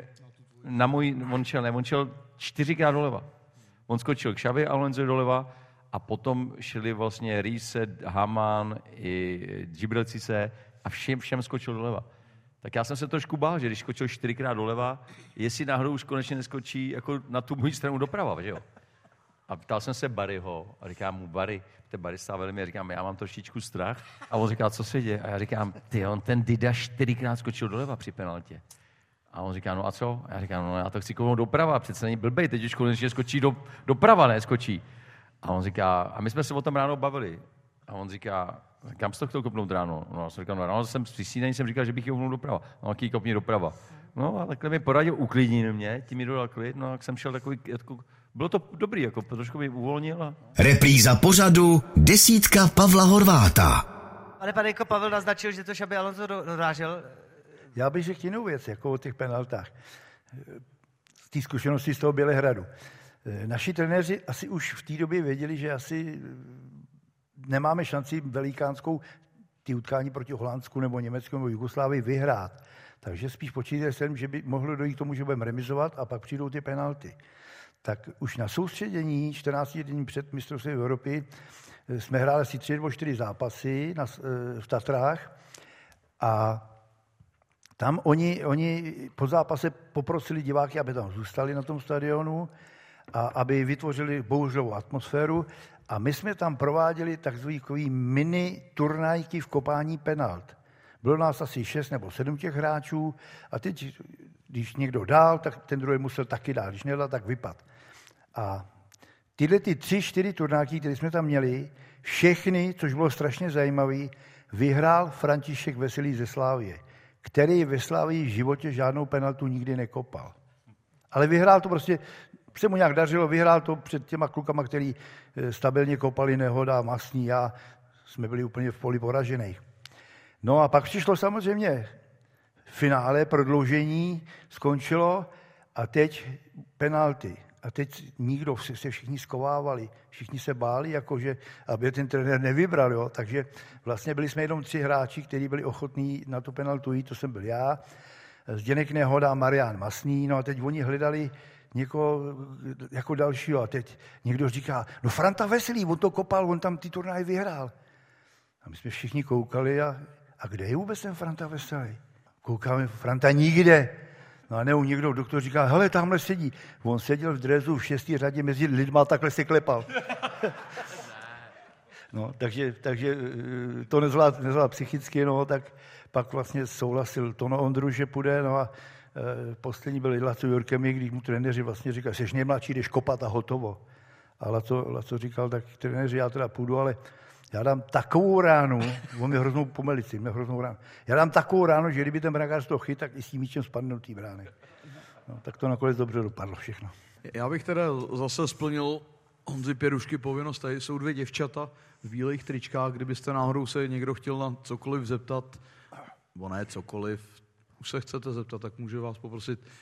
on šel 4krát doleva. On skočil k Xavi Alonso doleva a potom šli vlastně Riise, Hamann i Djibril Cissé a všem skočil doleva. Tak já jsem se trošku bál, že když skočil 4krát doleva, jestli náhodou už konečně neskočí jako na tu moji stranu doprava, že jo? A ptal jsem se Barryho a říkám mu, Barry stál velmi, říkám, já mám trošičku strach. A on říká, co se děje? A já říkám, ten Dida 4krát skočil doleva při penaltě. A on říká, no a co? A já říkám, no já to chci kouknout doprava, přece není blbej, teď už konečně skočí doprava, ne skočí. A on říká, a my jsme se o tom ráno bavili. A on říká, kam jsi to chtěl kopnout ráno? No já jsem říkal, no ráno jsem při snídani jsem říkal, že bych ji kopnul doprava. No jaký kopni doprava? No a takhle mi poradil, uklidnil mě, tím mi dodal klid, no jak jsem šel takový, jako, bylo to dobrý, jako trošku mi uvolnil. A... Repríza pořadu Desítka Pavla Horváta. Pane Panejko, Pavel naznačil, že to Xabi Alonso dorážel. Já bych řekl jinou věc, jako o těch penaltách. Z té zkušenosti z toho Bělehradu. Naši trenéři asi už v té době věděli, že asi nemáme šanci velikánskou ty utkání proti Holandsku nebo Německu nebo Jugoslávii vyhrát. Takže spíš počítali jsem, že by mohlo dojít k tomu, že budeme remizovat a pak přijdou ty penalty. Tak už na soustředění 14 dní před mistrovstvím Evropy jsme hráli asi 3 nebo 4 zápasy v Tatrách a tam oni po zápase poprosili diváky, aby tam zůstali na tom stadionu a aby vytvořili bouřovou atmosféru. A my jsme tam prováděli takový mini turnajky v kopání penalt. Bylo nás asi 6 nebo 7 těch hráčů a teď, když někdo dal, tak ten druhý musel taky dát. Když nedal, tak vypad. A tyhle ty 3-4 turnáky, které jsme tam měli, všechny, což bylo strašně zajímavé, vyhrál František Veselý ze Slávie, který ve Slávii v životě žádnou penaltu nikdy nekopal. Ale vyhrál to prostě, se mu nějak dařilo, vyhrál to před těma klukama, který stabilně kopali, Nehoda, Masný, já jsme byli úplně v poli poražených. No a pak přišlo samozřejmě finále, prodloužení, skončilo a teď penalty. A teď nikdo se všichni skovávali, všichni se báli, jakože, aby ten trenér nevybral, jo. Takže vlastně byli jsme jenom 3 hráči, kteří byli ochotní na tu penaltu jít, to jsem byl já, Zdeněk Nehoda a Marián Masný, no a teď oni hledali někoho jako dalšího a teď někdo říká, no Franta Veselý, on to kopal, on tam ty turnaje vyhrál. A my jsme všichni koukali a kde je vůbec ten Franta Veselý? Koukáme, Franta nikde. No a ne, někdo, doktor říká, hele, tamhle sedí. On seděl v drezu v 6. řadě mezi lidma a takhle se klepal. No, takže to nezvlád psychicky, no, tak pak vlastně souhlasil Tono Ondru, že půjde, no a poslední byl Laco Jurkemi, když mu trenéři vlastně říkali, seš nejmladší, jdeš kopat a hotovo. A Laco říkal, tak trenéři, já teda půjdu, ale já dám takovou ránu, on mě hroznou pomelici, já dám takovou ránu, že kdyby ten brankář to chyt, tak i s tím míčem spadne do té brány. No, tak to nakonec dobře dopadlo všechno. Já bych teda zase splnil Honzi Pěrušky povinnost. Tady jsou 2 děvčata v bílých tričkách, kdybyste náhodou se někdo chtěl na cokoliv zeptat, nebo ne cokoliv, už se chcete zeptat, tak můžu vás poprosit,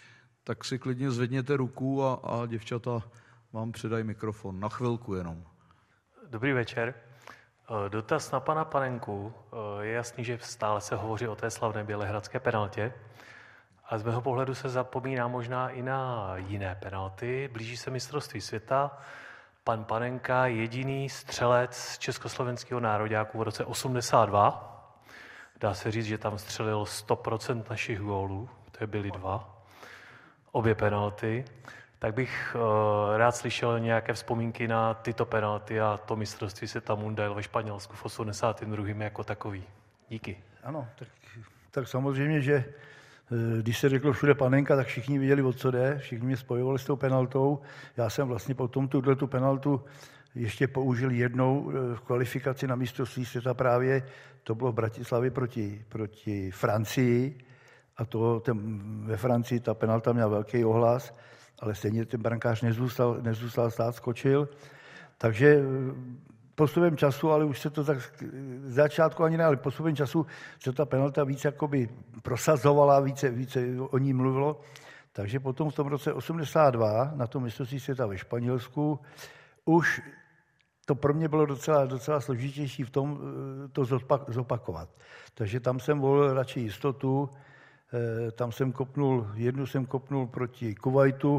tak si klidně zvedněte ruku a děvčata vám předají mikrofon. Na chvilku jenom. Dobrý večer. Dotaz na pana Panenku. Je jasný, že stále se hovoří o té slavné bělehradské penaltě. A z mého pohledu se zapomíná možná i na jiné penalty. Blíží se mistrovství světa. Pan Panenka, jediný střelec československého nároďáku v roce 82. Dá se říct, že tam střelil 100% našich gólů. To byly 2. Obě penalty. Tak bych rád slyšel nějaké vzpomínky na tyto penalty a to mistrovství světa Mundial ve Španělsku v 82. jako takový. Díky. Ano, tak samozřejmě, že když se řeklo všude Panenka, tak všichni viděli, o co jde, všichni mě spojovali s tou penaltou. Já jsem vlastně potom tu penaltu ještě použil jednou v kvalifikaci na mistrovství světa právě, to bylo v Bratislavě proti Francii a ve Francii ta penalta měla velký ohlas, ale stejně ten brankář nezůstal stát, skočil. Takže postupem času, ale už se to tak z začátku ani ne, ale postupem času se ta penalta víc jakoby prosazovala, více o ní mluvilo. Takže potom v tom roce 82 na tom mistrovství světa ve Španělsku už to pro mě bylo docela složitější v tom to zopakovat. Takže tam jsem volil radši jistotu, tam jednu jsem kopnul proti Kuvajtu,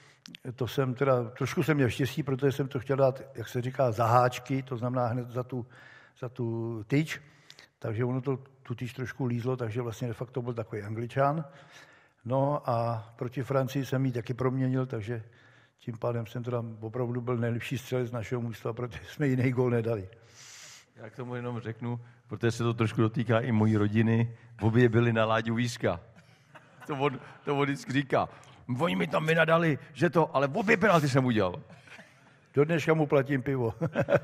trošku jsem měl štěstí, protože jsem to chtěl dát, jak se říká, za háčky, to znamená hned za tu tyč, takže ono tu tyč trošku lízlo, takže vlastně de facto byl takový Angličan. No a proti Francii jsem ji taky proměnil, takže tím pádem jsem teda opravdu byl nejlepší střelec našeho mužstva, protože jsme jiný gól nedali. Já k tomu jenom řeknu, protože se to trošku dotýká i mojí rodiny, obě byli na Láďu Víska. To on vždycky říká. Oni mi tam vynadali, že to, ale obě penalty jsem udělal. Do dneška mu platím pivo.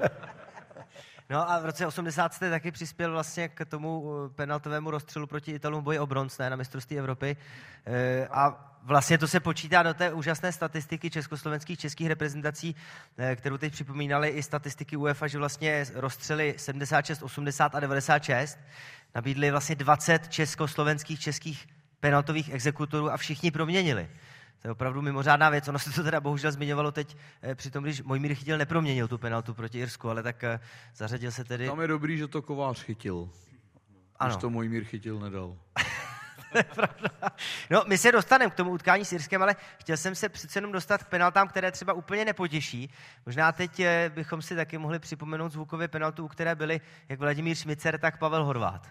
No a v roce 80 jste taky přispěl vlastně k tomu penaltovému rozstřelu proti Italům boji o bronz, ne, na mistrovství Evropy. A vlastně to se počítá do té úžasné statistiky českých reprezentací, kterou teď připomínali i statistiky UEFA, že vlastně rozstřely 76, 80 a 96 nabídli vlastně 20 českých penaltových exekutorů a všichni proměnili. To je opravdu mimořádná věc. Ono se to teda bohužel zmiňovalo teď při tom, když Mojmír Chytil neproměnil tu penaltu proti Irsku, ale tak zařadil se tedy... Tam je dobrý, že to Kovář chytil. Ano. Když to Mojmír Chytil nedal. To je pravda. No, my se dostaneme k tomu utkání s Irskem, ale chtěl jsem se přece jenom dostat k penaltám, které třeba úplně nepotěší. Možná teď bychom si taky mohli připomenout zvukově penaltu, u které byli jak Vladimír Šmicer, tak Pavel Horváth.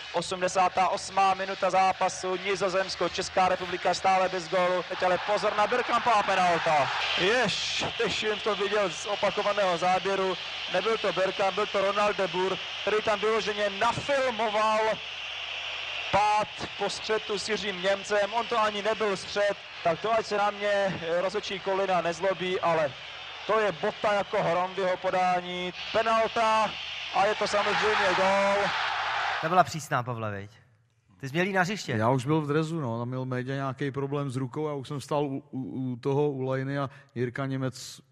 88. minuta zápasu, Nizozemsko, Česká republika stále bez gólu. Teď ale pozor na Bergkampová penalta. Teď jsem to viděl z opakovaného záběru. Nebyl to Bergkamp, byl to Ronald de Boer, který tam vyloženě nafilmoval pád po střetu s Jiřím Němcem. On to ani nebyl střet, tak to ať se na mě rozhodčí Kolina nezlobí, ale to je bota jako hrom v jeho podání. Penalta a je to samozřejmě gól. To byla přísná, Pavle, veď? Ty jsi měl jít na hřiště. Já už byl v drezu, no. Tam měl Méďa nějaký problém s rukou, já už jsem stál u lajny a Jirka Němec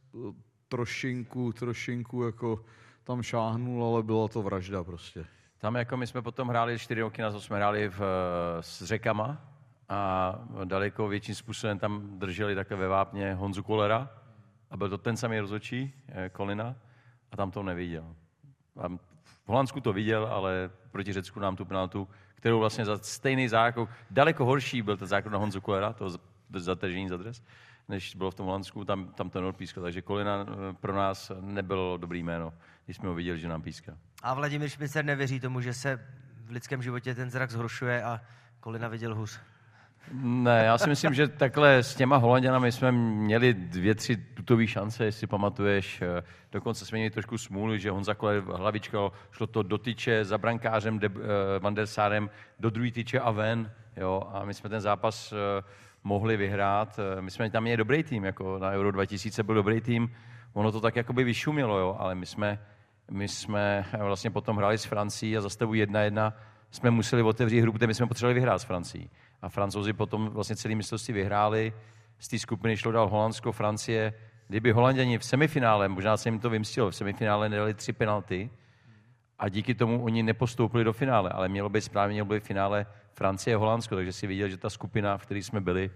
trošinku jako tam šáhnul, ale byla to vražda prostě. Tam jako my jsme potom hráli 4 roky, na to jsme hráli s Řekama a daleko větším způsobem tam drželi takhle ve vápně Honzu Kollera a byl to ten samý rozhodčí, Kolina, a tam to neviděl. V Holandsku to viděl, ale proti Řecku nám tu penaltu, kterou vlastně za stejný zákrok, daleko horší byl ten zákrok na Honzu Kollera, to zatržení za dres, než bylo v tom Holandsku, tam to neodpískal. Takže Kolina pro nás nebylo dobrý jméno, když jsme ho viděli, že nám píská. A Vladimír Šmicer nevěří tomu, že se v lidském životě ten zrak zhoršuje a Kolina viděl hůř. Ne, já si myslím, že takhle s těma Holanďanami jsme měli 2-3 tutové šance, jestli pamatuješ. Dokonce jsme měli trošku smůlu, že Honza Koller hlavičkal, šlo to do tyče za brankářem Van der Sarem do druhé tyče a ven. Jo, a my jsme ten zápas mohli vyhrát. My jsme tam měli dobrý tým, jako na Euro 2000 byl dobrý tým. Ono to tak jakoby vyšumělo, jo, ale my jsme vlastně potom hráli s Francií a za stavu 1-1 jsme museli otevřít hru, protože my jsme potřebovali vyhrát s Francií. A Francouzi potom vlastně celý mistrovství vyhráli. Z té skupiny šlo dál Holandsko, Francie. Kdyby Holanděni v semifinále, možná se jim to vymstilo, v semifinále nedali 3 penalty a díky tomu oni nepostoupili do finále, ale mělo být správně, mělo být v finále Francie a Holandsko, takže si viděl, že ta skupina, v které jsme byli,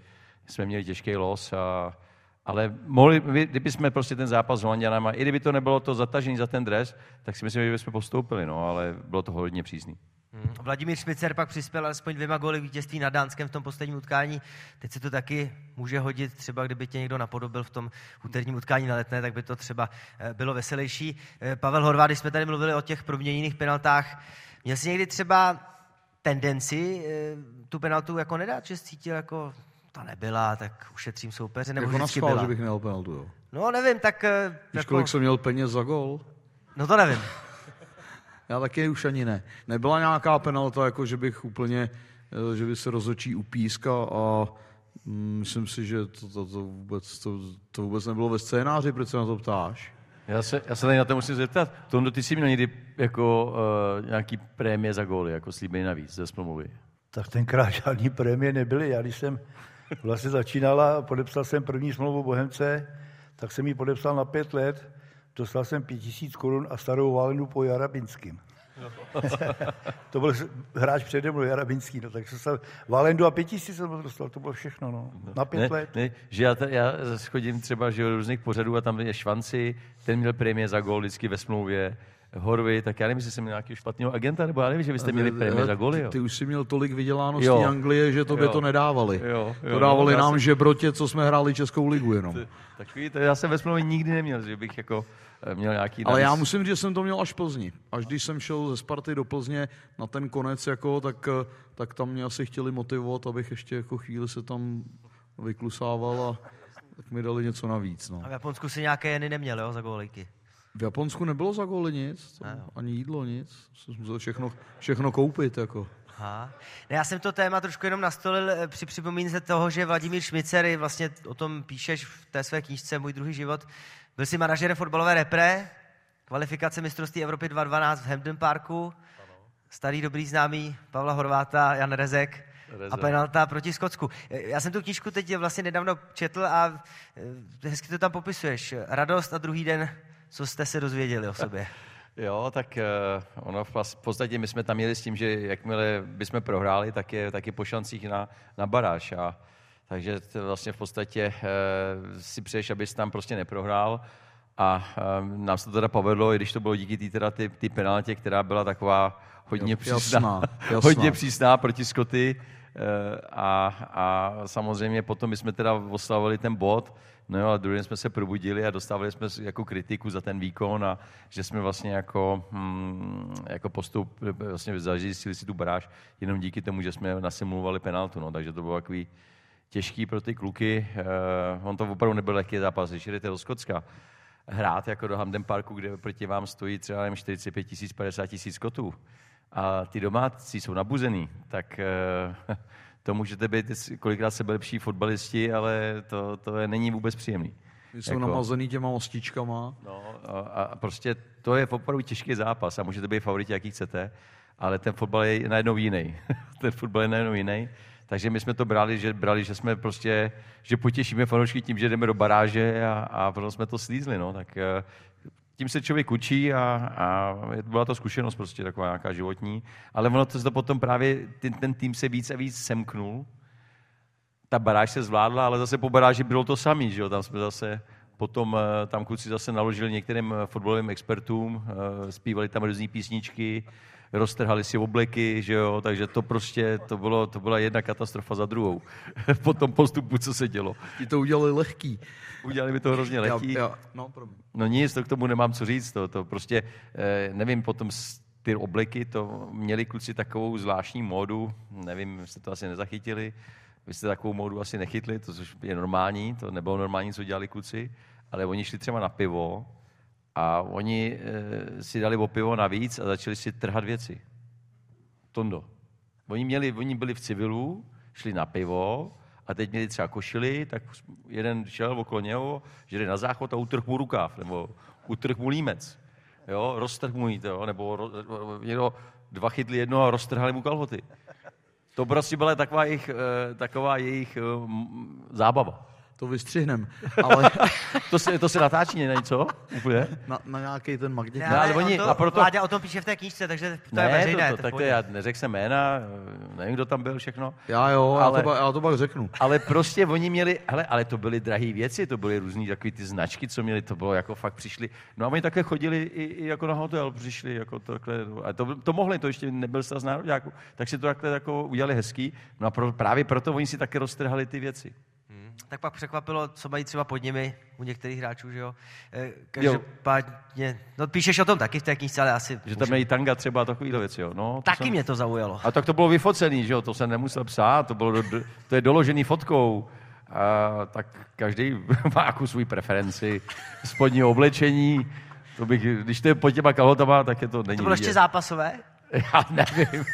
jsme měli těžký los, ale kdybychom prostě ten zápas s Holanďanama, i kdyby to nebylo to zatažení za ten dres, tak si myslím, že bychom postoupili, no, ale bylo to hodně přísný. Vladimír Šmicer pak přispěl alespoň 2 góly vítězství nad Dánskem v tom posledním utkání. Teď se to taky může hodit, třeba kdyby tě někdo napodobil v tom úterním utkání na Letné, tak by to třeba bylo veselější. Pavel Horváth, když jsme tady mluvili o těch proměněných penaltách, měl jsi někdy třeba tendenci tu penaltu jako nedat, že jsi cítil jako ta nebyla, tak ušetřím soupeře, nebo jako vždycky naschvál, byla? že bych měl penaltu, jo. No nevím, tak... Víš, kolik jsem měl peněz za gól? No to nevím. Já taky už ani ne. Nebyla nějaká penalta, jako že bych úplně, že by se rozhodčí upísk a myslím si, že to vůbec nebylo ve scénáři, proč se na to ptáš? Já se tady na to musím zeptat. Tondo, ty jsi měl někdy jako nějaký prémie za góly, jako slíbený navíc ze smlouvy? Tak tenkrát žádný prémie nebyly. Já když jsem vlastně začínal a podepsal jsem první smlouvu Bohemce, tak jsem ji podepsal na 5 let. Dostal jsem 5 000 korun a starou Valendu po Jarabinským. To byl hráč přede mnou, Jarabinský, no, takže jsem Valendu a 5 000 jsem dostal, to bylo všechno, no, na 5 let. Ne, že já chodím třeba že do různých pořadů a tam je Švanci, ten měl prémie za gól vždycky ve smlouvě, Horvy, tak já nevím, jestli jsem měl nějakého špatného agenta, nebo já nevím, že byste měli prémie za góly, jo. Ty už jsi měl tolik vyděláno z té Anglie, že tobě to nedávali. To dávali nám žebrotě, co jsme hráli Českou ligu jenom. Takový, to já jsem ve smlouvě nikdy neměl, že bych jako měl nějaký... Ale já musím říct, že jsem to měl až v Plzni. Až když jsem šel ze Sparty do Plzně na ten konec, jako, tak tam mě asi chtěli motivovat, abych ještě jako chvíli se tam vyklusával a tak mi dali něco navíc. No. A v Japonsku si nějaké jeny neměl, jo, za góliky? V Japonsku nebylo za góly nic, ani jídlo nic. Jsem musel všechno koupit. Jako. Aha. Ne, já jsem to téma trošku jenom nastolil při připomínce toho, že Vladimír Šmicer, vlastně o tom píšeš v té své knížce Můj druhý život, byl jsi manažerem fotbalové repre, kvalifikace mistrovství Evropy 2012 v Hampden Parku, starý dobrý známý Pavla Horváta, Jan Rezek a penalta proti Skotsku. Já jsem tu knížku teď vlastně nedávno četl a hezky to tam popisuješ. Radost a druhý den, co jste se dozvěděli o sobě. Jo, tak ono v podstatě my jsme tam měli s tím, že jakmile bychom prohráli, tak je po šancích na baráž. Takže vlastně v podstatě si přeješ, abys tam prostě neprohrál. A nám se to teda povedlo, i když to bylo díky ty penaltě, která byla taková hodně přísná. Hodně přísná proti Skoty. A samozřejmě potom my jsme teda oslavili ten bod, no jo, a druhý den jsme se probudili a dostávali jsme jako kritiku za ten výkon a že jsme vlastně jako postup, vlastně zajistili si tu baráž jenom díky tomu, že jsme nasimulovali penaltu, no, takže to bylo takový těžký pro ty kluky. On to opravdu nebyl lehký zápas, když jdete do Skotska hrát jako do Hampden Parku, kde proti vám stojí třeba 45 000, 50 000 Skotů a ty domácí jsou nabuzený, tak to můžete být kolikrát sebelepší fotbalisti, ale to není vůbec příjemný. Jsou namazený těma mostičkama. No, a prostě to je opravdu těžký zápas a můžete být favoriti, jaký chcete, ale ten fotbal je najednou jiný. Takže my jsme to brali, že jsme prostě, že potěšíme fanoušky tím, že jdeme do baráže a proto jsme to slízli, no, tak tím se člověk učí a byla to zkušenost prostě taková nějaká životní, ale ono to potom právě ten tým se víc a víc semknul. Ta baráž se zvládla, ale zase po baráži bylo to samý, že jo, tam jsme zase potom tam kluci zase naložili některým fotbalovým expertům, zpívali tam různý písničky, roztrhali si obleky, že jo, takže to prostě, to byla jedna katastrofa za druhou. Po tom postupu, co se dělo. Ti to udělali lehký. Udělali mi to hrozně lehký. No nic, to k tomu nemám co říct, to prostě, nevím, potom ty obleky, to měli kluci takovou zvláštní módu, nevím, jste to asi nezachytili, vy jste takovou módu asi nechytli, to což je normální, to nebylo normální, co dělali kluci, ale oni šli třeba na pivo, a oni si dali o pivo navíc a začali si trhat věci. Tondo. Oni byli v civilu, šli na pivo a teď měli třeba košili, tak jeden šel okolo něho, že jde na záchod a utrh mu rukáv, nebo utrh mu límec. Jo, roztrh mu jít, jo, nebo dva chytli jedno a roztrhali mu kalhoty. To prostě byla taková jejich zábava. to vystřihnem. Ale to se natáčí na něco? Úplně? na nějaký ten magnet. Ne, ale Vláďa o tom píše v té knížce, takže to je veřejné. Tak to já neřekl jsem jména, nevím, kdo tam byl všechno. Já to pak řeknu. Ale prostě oni měli, ale to byly drahé věci, to byly různý takový ty značky, co měli, to bylo jako fakt přišli. No a oni také chodili i jako na hotel, přišli jako takhle, a to mohli, to ještě nebyl z nároďáku, tak si to takhle jako udělali hezký. No a právě proto oni si také roztrhali ty věci. Tak pak překvapilo, co mají třeba pod nimi u některých hráčů, že jo? Každopádně, no píšeš o tom taky v té knížce, ale asi... Že tam mají tanga třeba a takovýhle věci, jo? No, taky mě to zaujalo. A tak to bylo vyfocený, že jo? To jsem nemusel psát, to je doložený fotkou. A tak každý má jako svůj preferenci, spodní oblečení. To bych, když to je pod těma kalhotama, tak je to není. To bylo ještě zápasové? Já nevím.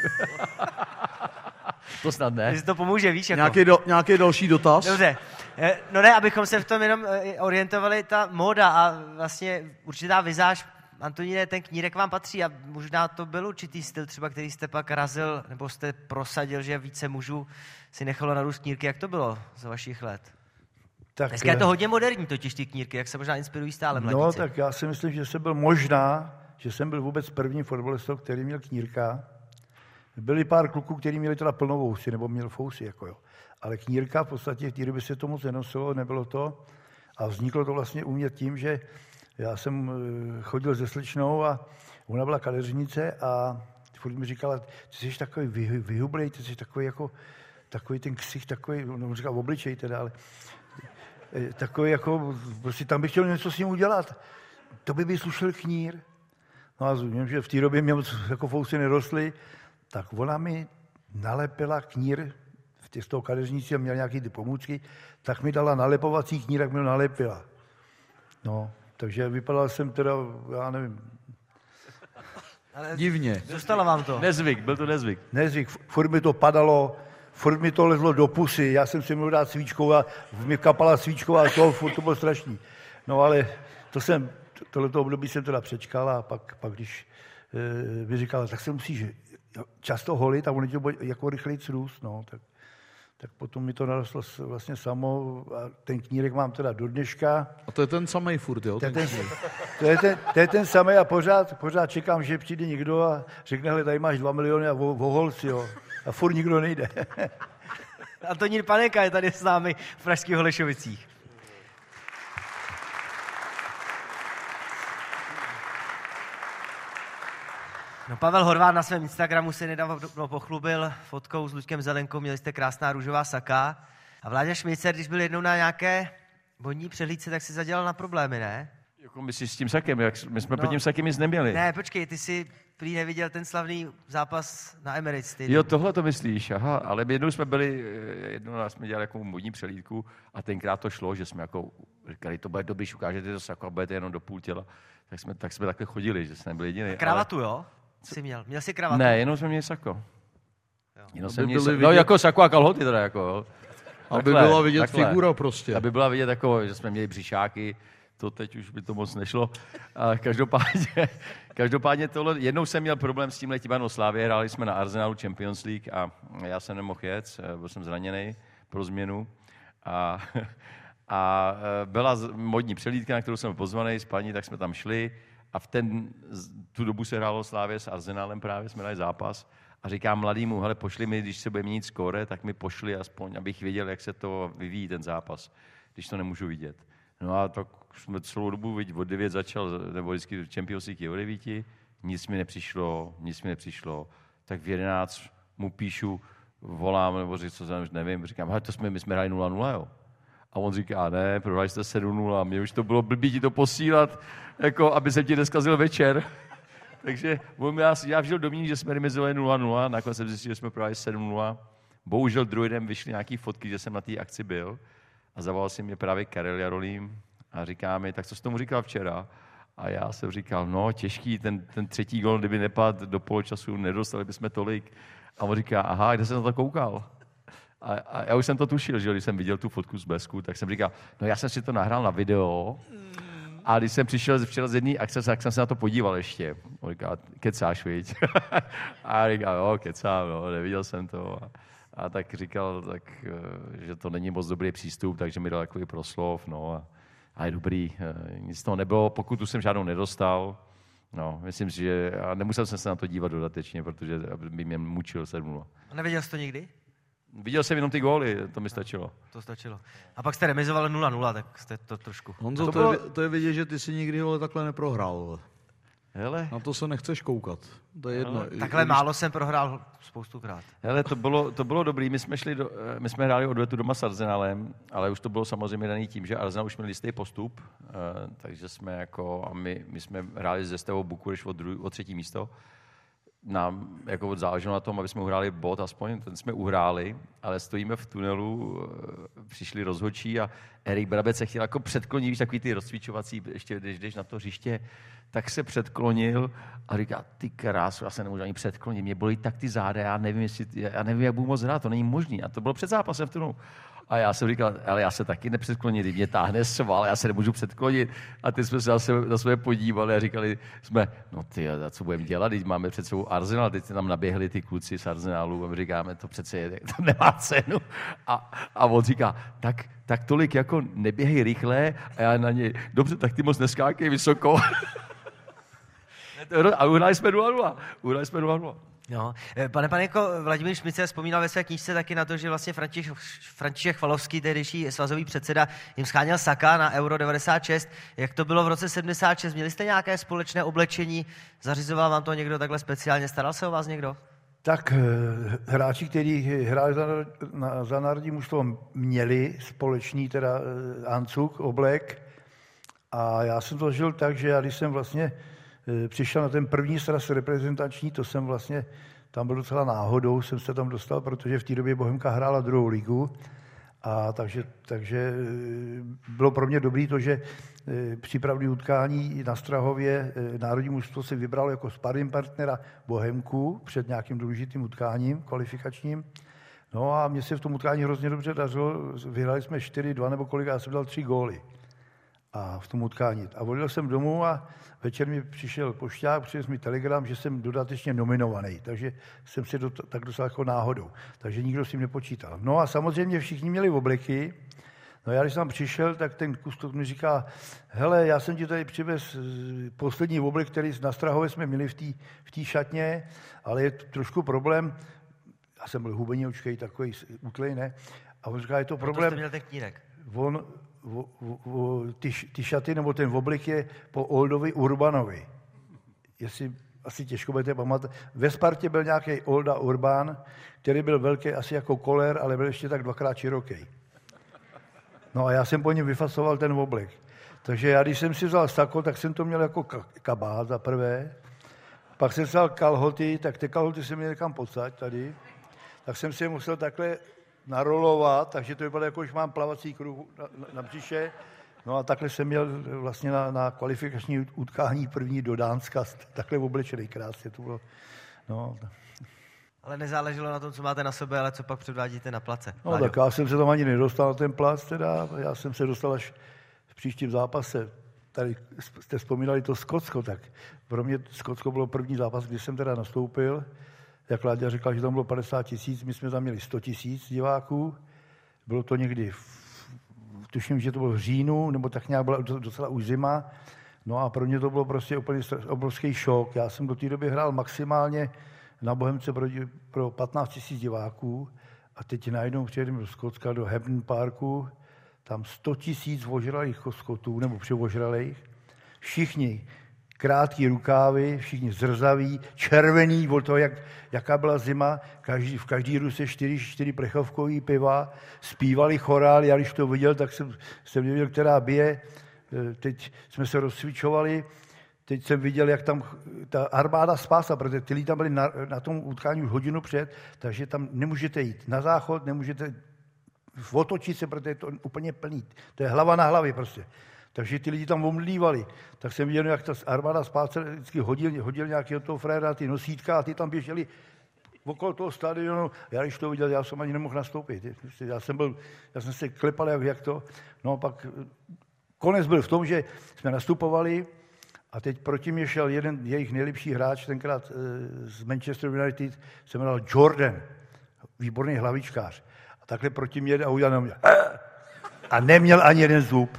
To snad ne. Jestli to pomůže, víš? Jako. Nějaký další dotaz? Dobře. No ne, abychom se v tom jenom orientovali, ta móda a vlastně určitá vizáž, Antoníne, ten knírek vám patří a možná to byl určitý styl třeba, který jste pak razil, nebo jste prosadil, že více mužů si nechalo narůst knírky. Jak to bylo za vašich let? Tak, dneska je to hodně moderní totiž ty knírky, jak se možná inspirují stále mladíci. No, tak já si myslím, že jsem byl vůbec první fotbalistou, který měl knírka. Byli pár kluků, kteří měli teda plnou vousy, nebo měl fousy, jako jo. Ale knírka v podstatě v té době se to moc nenosilo, nebylo to. A vzniklo to vlastně u mě tím, že já jsem chodil se slečnou a ona byla kadeřnice a furt mi říkala, ty jsi takový vyhublej, ty jsi takový jako, takový ten ksich, takový, no říkal v obličeji teda, ale takový jako, prostě tam bych chtěl něco s ním udělat. To by slušel knír. No a vím, že v té době mě jako fousy nerostly, tak ona mi nalepila knír, z toho kadeřnice měl nějaký ty pomůcky, tak mi dala nalepovací knír, tak mi ho nalepila. No, takže vypadal jsem teda, já nevím. Ale divně. Dostalo vám to? Nezvyk, byl to nezvyk. Nezvyk, furt mi to padalo, furt mi to lezlo do pusy, já jsem si měl dát svíčkou a mi kapala svíčková a furt to bylo strašný. No ale tohleto období jsem teda přečkal a pak když mi říkala, tak se musíš často holit a ono tě bude jako rychlejc růst, no, tak potom mi to narostlo vlastně samo a ten knírek mám teda do dneška. A to je ten samej furt, jo? To je ten samej a pořád čekám, že přijde někdo a řekne, hele, tady máš 2 miliony a vohol si, jo. A furt nikdo nejde. Antonín Panenka je tady s námi v pražských Holešovicích. No, Pavel Horváth na svém Instagramu se nedávno pochlubil fotkou s Luďkem Zelenkou, měli jste krásná růžová saka. A Vláďa Šmicer, když byl jednou na nějaké vodní přehlídce, tak si zadělal na problémy, ne? Jako myslíš s tím sakem, my jsme pod tím sakem nic neměli. Ne, počkej, ty jsi prý neviděl ten slavný zápas na Emirates Stadium. Jo, tohle to myslíš, aha, ale jednou jsme jsme dělali jako vodní přehlídku a tenkrát to šlo, že jsme jako říkali, to bude dobrý, ukážete to sako a budete jenom do půl těla. Tak jsme takhle chodili, že jsme nebyli jediný. Kravatu, ale... jo? Jsi měl si kravatu? Ne, jenom jsme měli sako. No jako sako a kalhoty teda jako, jo. Aby byla vidět figura prostě. Aby byla vidět jako, že jsme měli břišáky, to teď už by to moc nešlo. A každopádně tohle, jednou jsem měl problém s tím letím Slávě, hráli jsme na Arsenalu Champions League a já jsem nemohl jet, byl jsem zraněný pro změnu. A byla modní přelídka, na kterou jsem pozvaný s paní, tak jsme tam šli a tu dobu se hrálo Slávě s Arsenalem, právě jsme dali zápas. A říkám mladýmu, hele, pošli mi, když se bude měnit skóre, tak mi pošli aspoň, abych věděl, jak se to vyvíjí ten zápas, když to nemůžu vidět. No a tak jsme celou dobu, od 9 začal, nebo vždycky Champions League je o 9, nic mi nepřišlo, tak v 11 mu píšu, volám, nebo říct, co jsem, nevím, říkám, hele, my jsme hráli 0-0, jo. A on říká, ne, prohráli jste 7-0, mě už to bylo blbý ti to posílat, jako, aby jsem ti neskazil večer. Takže já vžil domní, že jsme remizovali 0-0, nakonec jsem zjistil, že jsme prohráli 7-0. Bohužel druhý den vyšly nějaký fotky, že jsem na té akci byl a zavolal si mě právě Karel Jarolím a říká mi, tak co jsi tomu říkal včera? A já jsem říkal, no těžký, ten třetí gol, kdyby nepadl do poločasu, nedostali bychom tolik. A on říká, aha, kde jsem na to koukal? A já už jsem to tušil, že když jsem viděl tu fotku z blesku, tak jsem říkal, no já jsem si to nahrál na video. A když jsem přišel včera z jedné akce, tak jsem se na to podíval ještě. On říká, kecáš, viď? A já říkám, jo, kecám, no, neviděl jsem to. A tak říkal, že to není moc dobrý přístup, takže mi dal takový proslov, no a je dobrý, nic z toho nebylo, pokutu jsem žádnou nedostal, no, myslím si, že a nemusel jsem se na to dívat dodatečně, protože by mě mučil 7-0. A neviděl jsi to nikdy? Viděl jsem jenom ty góly, to mi stačilo. To stačilo. A pak jste remizovali 0-0, tak jste to trošku... Honzo, to je vidět, že ty si nikdy takhle neprohrál. Hele. Na to se nechceš koukat. To je jedno. Takhle málo jsem prohrál spoustukrát. Hele, to bylo dobrý. My jsme hráli odvetu doma s Arsenalem, ale už to bylo samozřejmě daný tím, že Arsenal už měl jistý postup, takže jsme jako, a my jsme hráli ze Steaua Bukurešť o 3. místo. Nám jako záleželo na tom, aby jsme uhráli bod, aspoň ten jsme uhráli, ale stojíme v tunelu, přišli rozhodčí a Erik Brabec se chtěl jako předklonit, víš, takový ty rozcvičovací, ještě když jdeš na to hřiště, tak se předklonil a říká, ty krásu, já se nemůžu ani předklonit, mě bolí tak ty záda, já nevím, jak budu moc hrát, to není možný. A to bylo před zápasem v tunelu. A já jsem říkal, ale já se taky nepředklonit, mě táhne sval, já se nemůžu předklonit. A ty jsme se na sebe podívali a říkali jsme, no ty, a co budeme dělat, teď máme před sebou Arsenal, teď se nám naběhli ty kluci z Arsenalu a my říkáme, to přece je, to nemá cenu. A on říká, tak tolik jako neběhej rychle a já na něj, dobře, tak ty moc neskákej vysoko. A uhráli jsme 0-0. No. Pane Panenko, Vladimír Šmice vzpomínal ve své knížce taky na to, že vlastně František Chvalovský, tehdejší svazový předseda, jim scháněl saka na Euro 96. Jak to bylo v roce 76? Měli jste nějaké společné oblečení? Zařizoval vám to někdo takhle speciálně? Staral se o vás někdo? Tak hráči, kteří hráli za národní mužstvo, měli společný teda ancuk, oblek. A já jsem to žil tak, že já když jsem vlastně přišel na ten první sraz reprezentační, to jsem vlastně, tam byl docela náhodou, jsem se tam dostal, protože v té době Bohemka hrála 2. ligu. A takže bylo pro mě dobrý to, že přípravné utkání na Strahově národní mužstvo si vybralo jako sparring partnera Bohemku před nějakým důležitým utkáním kvalifikačním. No a mně se v tom utkání hrozně dobře dařilo, vyhráli jsme 4-2 nebo kolik, já jsem dal 3 góly. A v tom utkání. A odjel jsem domů a večer mi přišel pošťák, přišel mi telegram, že jsem dodatečně nominovaný. Takže jsem si tak dostal jako náhodou. Takže nikdo s tím nepočítal. No a samozřejmě všichni měli obleky. No já když jsem přišel, tak ten kustok mi říká, hele, já jsem ti tady přivez poslední oblek, který na Strahově jsme měli v té šatně, ale je trošku problém. Já jsem byl hubeněučkej, takový útlej, ne? A on říká, je to problém. Proto jste měl ten knírek. Ty šaty nebo ten oblek je po Oldovi Urbanovi. Jestli asi těžko budete pamatovat. Ve Spartě byl nějaký Olda Urban, který byl velký asi jako koler, ale byl ještě tak 2x široký. No a já jsem po něm vyfasoval ten oblek. Takže já, když jsem si vzal sako, tak jsem to měl jako kabát za prvé. Pak jsem vzal kalhoty, tak ty kalhoty jsem měl někam podsať tady. Tak jsem si je musel takhle narolovat, takže to vypadá, jako když mám plavací kruh na břiše. No a takhle jsem měl vlastně na kvalifikační utkání první do Dánska, takhle oblečený krásně to bylo. No. Ale nezáleželo na tom, co máte na sobě, ale co pak předvádíte na place. No tak já jsem se tam ani nedostal na ten plac, teda. Já jsem se dostal až v příštím zápase. Tady jste vzpomínali to Skotsko, tak pro mě Skotsko bylo první zápas, kdy jsem teda nastoupil. Jak Láďa říkal, že tam bylo 50 000, my jsme tam měli 100 000 diváků. Bylo to někdy, tuším, že to bylo v říjnu, nebo tak nějak byla docela už zima. No a pro mě to bylo prostě úplně obrovský šok. Já jsem do té doby hrál maximálně na Bohemce pro 15 000 diváků a teď najednou přijedeme do Skotska, do Hampden Parku, tam 100 000 ožralých Skotů, nebo přeožralých. Všichni krátký rukávy, všichni zrzaví, červený od toho, jaká byla zima. V každý ruce 4 plechovkový piva, zpívali chorál. Já když to viděl, tak jsem nevěděl, která bije. Teď jsme se rozcvičovali. Teď jsem viděl, jak tam ta armáda spásla, protože ty lidi tam byli na tom utkání už hodinu před, takže tam nemůžete jít na záchod, nemůžete otočit se, protože je to úplně plný. To je hlava na hlavě prostě. Takže ty lidi tam omdlívali. Tak jsem viděl, jak ta armáda spásla vždycky hodil nějakého toho fréra, ty nosítka a ty tam běželi okolo toho stadionu. Já když to viděl, já jsem ani nemohl nastoupit. Já jsem se klepal, jak to. No pak konec byl v tom, že jsme nastupovali a teď proti mě šel jeden jejich nejlepší hráč, tenkrát z Manchester United, se jmenoval Jordan. výborný hlavičkář. A takhle proti mě a udělal na mě. A neměl ani jeden zub.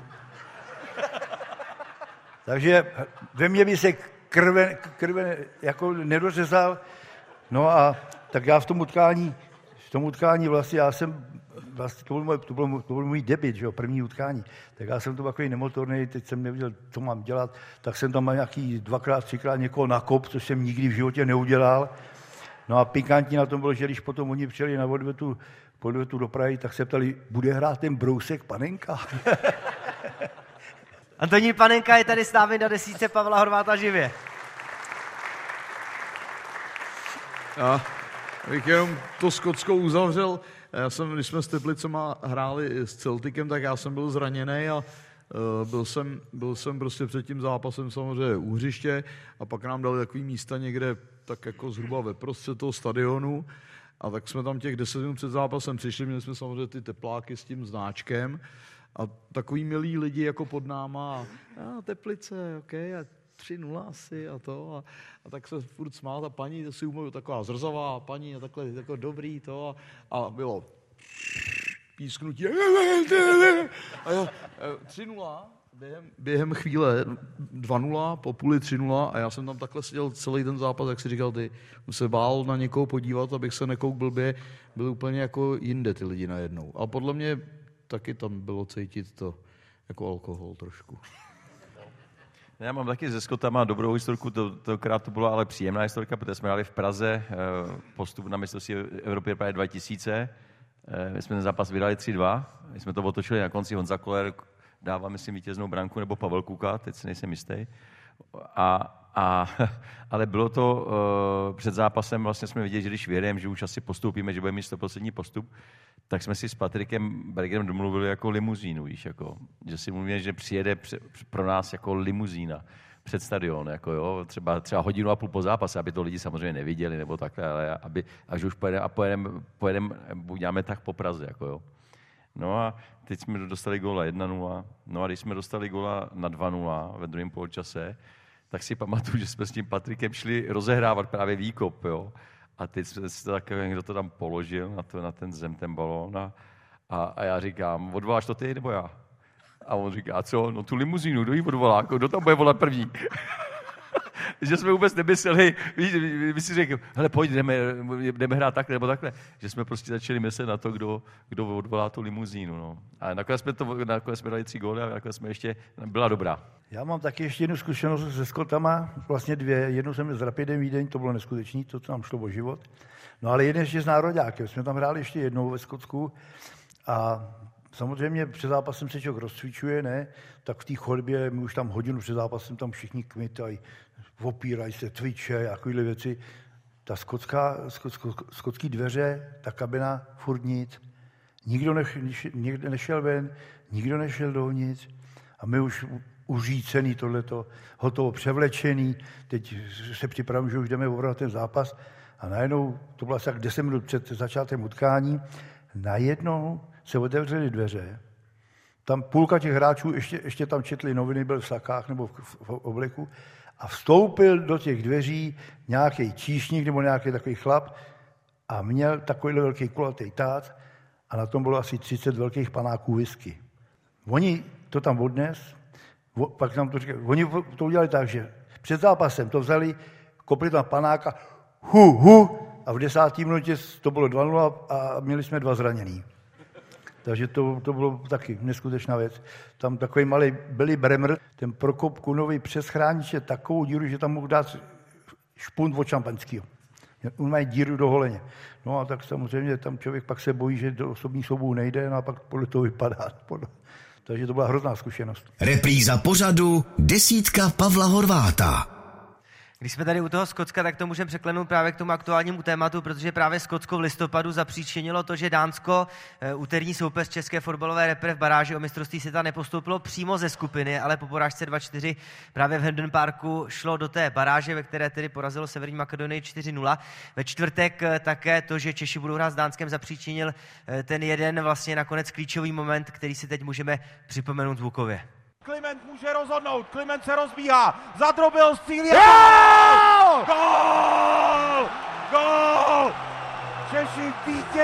Takže ve mně by se krve jako nedořezal. No a tak já v tom utkání vlastně já jsem, to byl můj debut, že jo, první utkání. Tak já jsem to takový nemotorný, teď jsem nevěděl, co mám dělat, tak jsem tam nějaký 2x, 3x někoho nakop, což jsem nikdy v životě neudělal. No a pikantní na tom bylo, že když potom oni přijeli na odvetu do Prahy, tak se ptali, bude hrát ten Brousek Panenka? Antonín Panenka je tady s námi na desítce Pavla Horváta živě. Já bych jenom to Skotskou uzavřel. Když jsme s Teplicema hráli s Celticem, tak já jsem byl zraněný a byl jsem prostě před tím zápasem samozřejmě u hřiště a pak nám dali takový místa někde tak jako zhruba ve prostřed toho stadionu a tak jsme tam těch 10 minut před zápasem přišli, měli jsme samozřejmě ty tepláky s tím znáčkem a takový milí lidi jako pod náma a Teplice, OK, a 3-0 asi a to a tak se furt smát a paní, to si umluví taková zrzavá paní a takhle jako dobrý to a bylo písknutí a jo, 3-0 během chvíle 2-0, po půli 3-0 a já jsem tam takhle seděl celý ten zápas, jak si říkal ty, jsem se bál na někoho podívat, abych se nekouk blbě, byly úplně jako jinde ty lidi najednou a podle mě taky tam bylo cítit to jako alkohol trošku. Já mám taky se Skotama dobrou historku, tenkrát to byla ale příjemná historka, protože jsme hráli v Praze postup na mistrovství Evropy právě 2000. My jsme ten zápas vydali 3-2, my jsme to otočili na konci, Honza Koller dává, myslím, vítěznou branku, nebo Pavel Kuka, teď si nejsem jistý. Ale bylo to před zápasem, vlastně jsme viděli, že když věřím, že už asi postoupíme, že budeme mít 100% postup, tak jsme si s Patrikem Bergerem domluvili jako limuzínu, víš, jako, že si mluvíme, že přijede pro nás jako limuzína před stadion, jako jo, třeba hodinu a půl po zápase, aby to lidi samozřejmě neviděli, nebo takhle, ale až už pojedeme, uděláme tak po Praze, jako jo. No a teď jsme dostali góla 1-0, no a když jsme dostali góla na 2-0 ve druhém poločase, tak si pamatuju, že jsme s tím Patrikem šli rozehrávat právě výkop, jo. A teď se tak někdo to tam položil na ten zem, ten balón a já říkám, odvoláš to ty nebo já? A on říká, co? No tu limuzínu, kdo ji odvolá? Kdo tam bude volat první? Že jsme vůbec nemysleli, my si řekli, hele pojď, jdeme hrát takhle nebo takhle. Že jsme prostě začali myslet na to, kdo odvolá tu limuzínu. No. A nakonec jsme dali 3 góly a nakonec jsme ještě, byla dobrá. Já mám taky ještě jednu zkušenost se Skotama, vlastně 2. Jednu jsem s Rapidem Vídeň, to bylo neskutečný, to nám šlo o život. No ale jeden ještě s nároďákem. Jsme tam hráli ještě jednou ve Skotsku a samozřejmě před zápasem se člověk rozcvičuje, ne? Tak v té chodbě, my už tam hodinu před zápasem tam všichni kmitají, opírají se, cvičejí a takovéhle věci. Ta skotský dveře, ta kabina, furt nic. Nikdo nešel ven, nikdo nešel dovnitř a my už uřícený tohleto, hotovo převlečený, teď se připravím, že už jdeme opravdu ten zápas a najednou, to bylo asi tak 10 minut před začátkem utkání, najednou se otevřely dveře, tam půlka těch hráčů ještě tam četli noviny, byl v sakách nebo v obleku a vstoupil do těch dveří nějaký číšník nebo nějaký takový chlap a měl takovýhle velký kulatý tát a na tom bylo asi 30 velkých panáků whisky. Oni to tam odnes, pak nám to říkali, oni to udělali tak, že před zápasem to vzali, kopli tam panáka, a v 10. minutě to bylo 2-0 a měli jsme 2 zraněný. Takže to bylo taky neskutečná věc. Tam takový malý Billy Bremer, ten Prokop Kunový přes chrániče takovou díru, že tam mohl dát špunt od šampanského. On mají díru do holeně. No a tak samozřejmě tam člověk pak se bojí, že do osobní svobody nejde, no a pak podle toho vypadá. Takže to byla hrozná zkušenost. Repríza pořadu Desítka Pavla Horváta. Když jsme tady u toho Skotska, tak to můžeme překlenout právě k tomu aktuálnímu tématu, protože právě Skotsko v listopadu zapříčinilo to, že Dánsko, úterní soupeř české fotbalové repre v baráži o mistrovství světa, nepostoupilo přímo ze skupiny, ale po porážce 2-4 právě v Hampden Parku šlo do té baráže, ve které tedy porazilo Severní Makedonii 4-0. Ve čtvrtek také to, že Češi budou hrát s Dánskem, zapříčinil ten jeden vlastně nakonec klíčový moment, který si teď můžeme připomenout zvukově. Kliment může rozhodnout, Kliment se rozbíhá, zadrobil střílí a gól! Gól! Češi v vítězství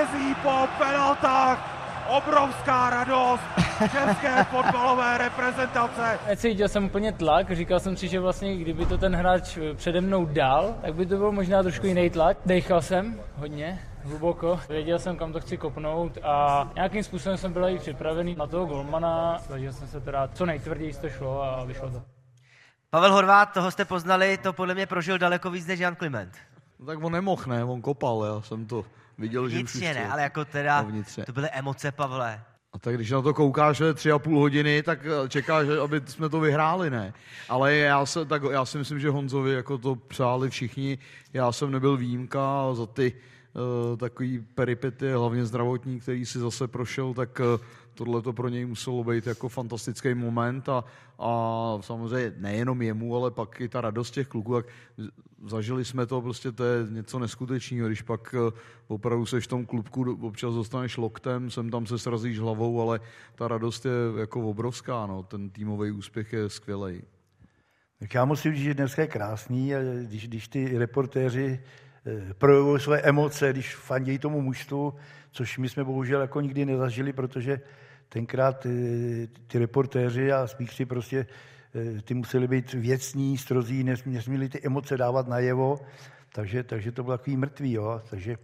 po penaltách. Obrovská radost české fotbalové reprezentace. Necítil jsem úplně tlak, říkal jsem si, že vlastně kdyby to ten hráč přede mnou dal, tak by to byl možná trošku jiný tlak. Dejchal jsem hodně, hluboko, věděl jsem, kam to chci kopnout a nějakým způsobem jsem byl i připravený na toho golmana, takže jsem se teda co nejtvrději to šlo a vyšlo to. Pavel Horváth, toho jste poznali, to podle mě prožil daleko víc než Jan Kliment. No tak on nemohl, ne? On kopal, já jsem to viděl, že Vnitřně ne, ale jako teda, vnitřně. to byly emoce, Pavle. A tak když na to koukáš 3,5 hodiny, tak čekáš, aby jsme to vyhráli, ne? Ale já si myslím, že Honzovi jako to přáli všichni. Já jsem nebyl výjimka za ty takový peripety, hlavně zdravotní, který si zase prošel, tak tohle to pro něj muselo být jako fantastický moment a samozřejmě nejenom jemu, ale pak i ta radost těch kluků, tak zažili jsme to, prostě to je něco neskutečného, když pak opravdu seš v tom klubku, občas dostaneš loktem, sem tam se srazíš hlavou, ale ta radost je jako obrovská, no. Ten týmový úspěch je skvělej. Tak já musím říct, že dneska je krásný, když ty reportéři projevují své emoce, když fandějí tomu mužstvu, což my jsme bohužel jako nikdy nezažili, protože tenkrát ty reportéři a speakeři prostě ty museli být věcní, strozí, nesměli ty emoce dávat najevo, takže to bylo takový mrtvý, jo? Takže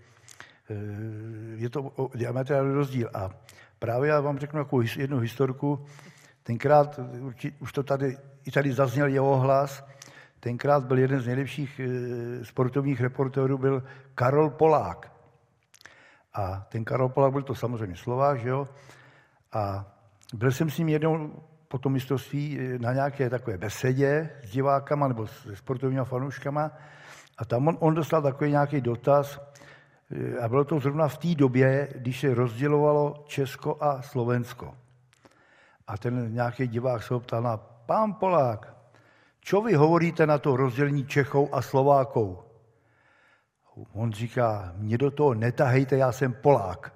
je to diametrální rozdíl. A právě já vám řeknu takovou jednu historku. Tenkrát, už to tady zazněl jeho hlas, tenkrát byl jeden z nejlepších sportovních reportérů, byl Karol Polák. A ten Karol Polák byl to samozřejmě Slovák, že jo? A byl jsem s ním jednou po tom mistrovství na nějaké takové besedě s divákama nebo se sportovníma fanouškama a tam on dostal takový nějaký dotaz a bylo to zrovna v té době, když se rozdělovalo Česko a Slovensko. A ten nějaký divák se ho ptal na pán Polák, čo vy hovoríte na to rozdělení Čechou a Slovákou? On říká, mě do toho netahejte, já jsem Polák.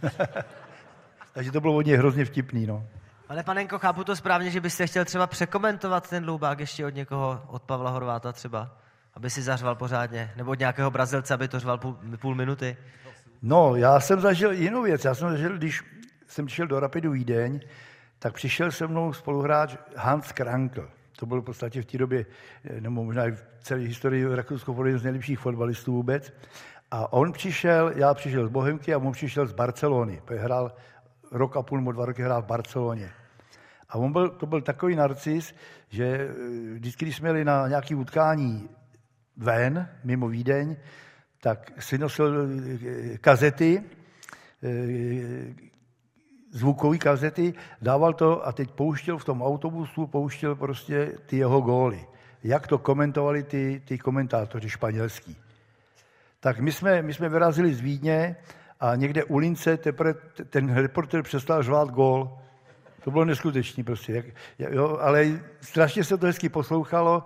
Takže to bylo od něj hrozně vtipný, no. Ale panenko, chápu to správně, že byste chtěl třeba překomentovat ten loubák ještě od někoho, od Pavla Horváta třeba, aby si zařval pořádně, nebo od nějakého Brazilce, aby to řval půl minuty? No, já jsem zažil jinou věc. Já jsem zažil, když jsem přišel do Rapidu Vídeň, tak přišel se mnou spoluhráč Hans Krankl. To byl v podstatě v té době, nebo možná i v celé historii rakouského jeden z nejlepších fotbalistů vůbec. A já přišel z Bohemky a on přišel z Barcelony. Hrál rok a půl nebo 2 roky hrál v Barceloně. A to byl takový narcis, že vždycky, když jsme jeli na nějaké utkání ven, mimo Vídeň, tak si nosil kazety, zvukové kazety, dával to a teď pouštěl v tom autobusu, prostě ty jeho góly. Jak to komentovali ty komentátoři španělský. Tak my jsme vyrazili z Vídně a někde u Lince teprve ten reporter přestal řvát gól. To bylo neskutečný prostě. Ale strašně se to hezky poslouchalo.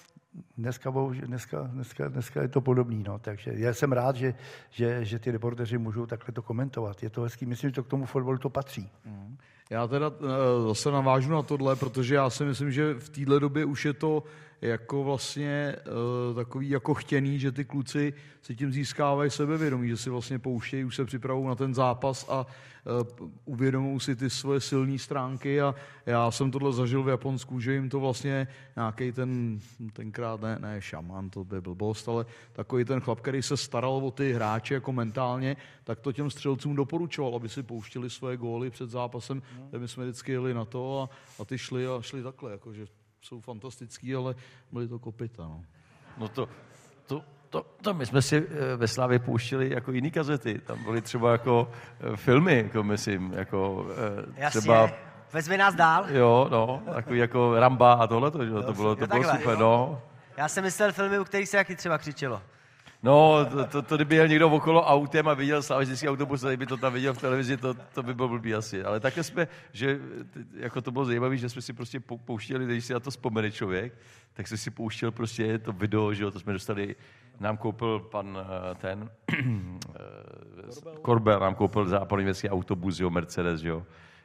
Dneska je to podobný. No. Takže já jsem rád, že ty reportéři můžou takhle to komentovat. Je to hezký. Myslím, že to k tomu fotbalu to patří. Já teda zase navážu na tohle, protože já si myslím, že v téhle době už je to jako vlastně takový jako chtěný, že ty kluci si tím získávají sebevědomí, že si vlastně pouštějí, už se připravují na ten zápas a uvědomují si ty svoje silné stránky a já jsem tohle zažil v Japonsku, že jim to vlastně nějaký tenkrát ne šaman, to by blbost, ale takový ten chlap, který se staral o ty hráče jako mentálně, tak to těm střelcům doporučoval, aby si pouštěli svoje góly před zápasem, my jsme vždycky jeli na to a ty šli takhle, jakože jsou fantastický, ale byly to kopyta. No to my jsme si ve Slávě pouštili jako jiný kazety. Tam byly třeba jako filmy, jako myslím, jako třeba... Jasně, vezmi nás dál. Jo, no, takový jako Ramba a tohleto, že? To bylo super, no. Já jsem myslel filmy, u kterých se jaký třeba křičelo. No, to kdyby jel někdo okolo autem a viděl slavistický autobus, a kdyby to tam viděl v televizi, to by bylo blbý asi. Ale také jsme, že jako to bylo zajímavé, že jsme si prostě pouštěli, když si na to vzpomene člověk, tak jsme si pouštěl prostě to video, že jo, to jsme dostali, nám koupil pan Korbel nám koupil západněmecký autobus, jo, Mercedes, jo,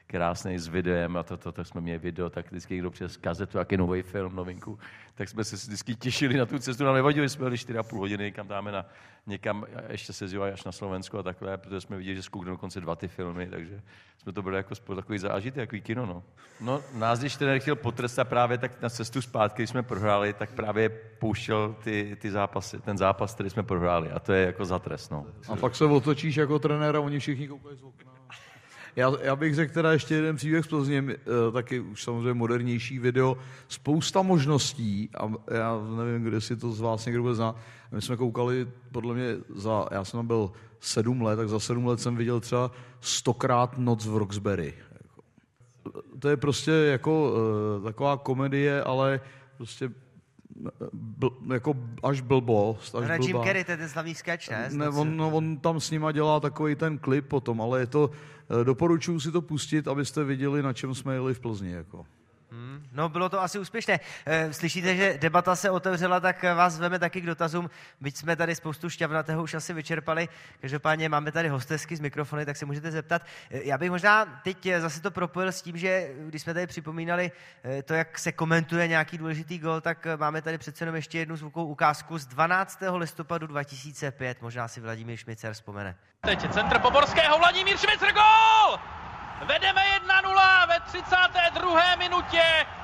krásný s videem a to jsme měli video, tak vždycky někdo přes kazetu, jaký nový film, novinku, tak jsme se vždycky těšili na tu cestu, nám nevadili, jsme byli 4,5 hodiny, kam dáme někam, ještě se zjeli až na Slovensko a takhle, protože jsme viděli, že zkoukneme dokonce 2 ty filmy, takže jsme to byli jako takový zážitek, takový kino, no. No, nás, když trenér chtěl potrestat právě tak na cestu zpátky, když jsme prohráli, tak právě pouštěl ty zápasy, ten zápas, který jsme prohráli a to je jako za trest, no. A pak se otočíš jako trenér a oni všichni koukají z okna. Já bych řekl teda ještě jeden příběh z Plzně, taky už samozřejmě modernější video, spousta možností a já nevím, kde si to z vás někdo bude znát. My jsme koukali, podle mě, já jsem tam byl 7 let, tak za 7 let jsem viděl třeba 100krát Noc v Roxbury. To je prostě jako taková komedie, ale prostě jako až blbost. Až Jim Carrey, to je ten slavný sketch, ne? Ne, on tam s nima dělá takový ten klip potom, ale je to, doporučuji si to pustit, abyste viděli, na čem jsme jeli v Plzni. Jako. No, bylo to asi úspěšné. Slyšíte, že debata se otevřela, tak vás veme taky k dotazům, byť jsme tady spoustu šťavnatého už asi vyčerpali. Každopádně máme tady hostesky z mikrofony, tak se můžete zeptat. Já bych možná teď zase to propojil s tím, že když jsme tady připomínali to, jak se komentuje nějaký důležitý gol, tak máme tady přece jenom ještě jednu zvukovou ukázku z 12. listopadu 2005. Možná si Vladimír Šmicer vzpomene. Teď centr Poborského, Vladimír Šmicer, gól! Vedeme 1-0 ve 32. minutě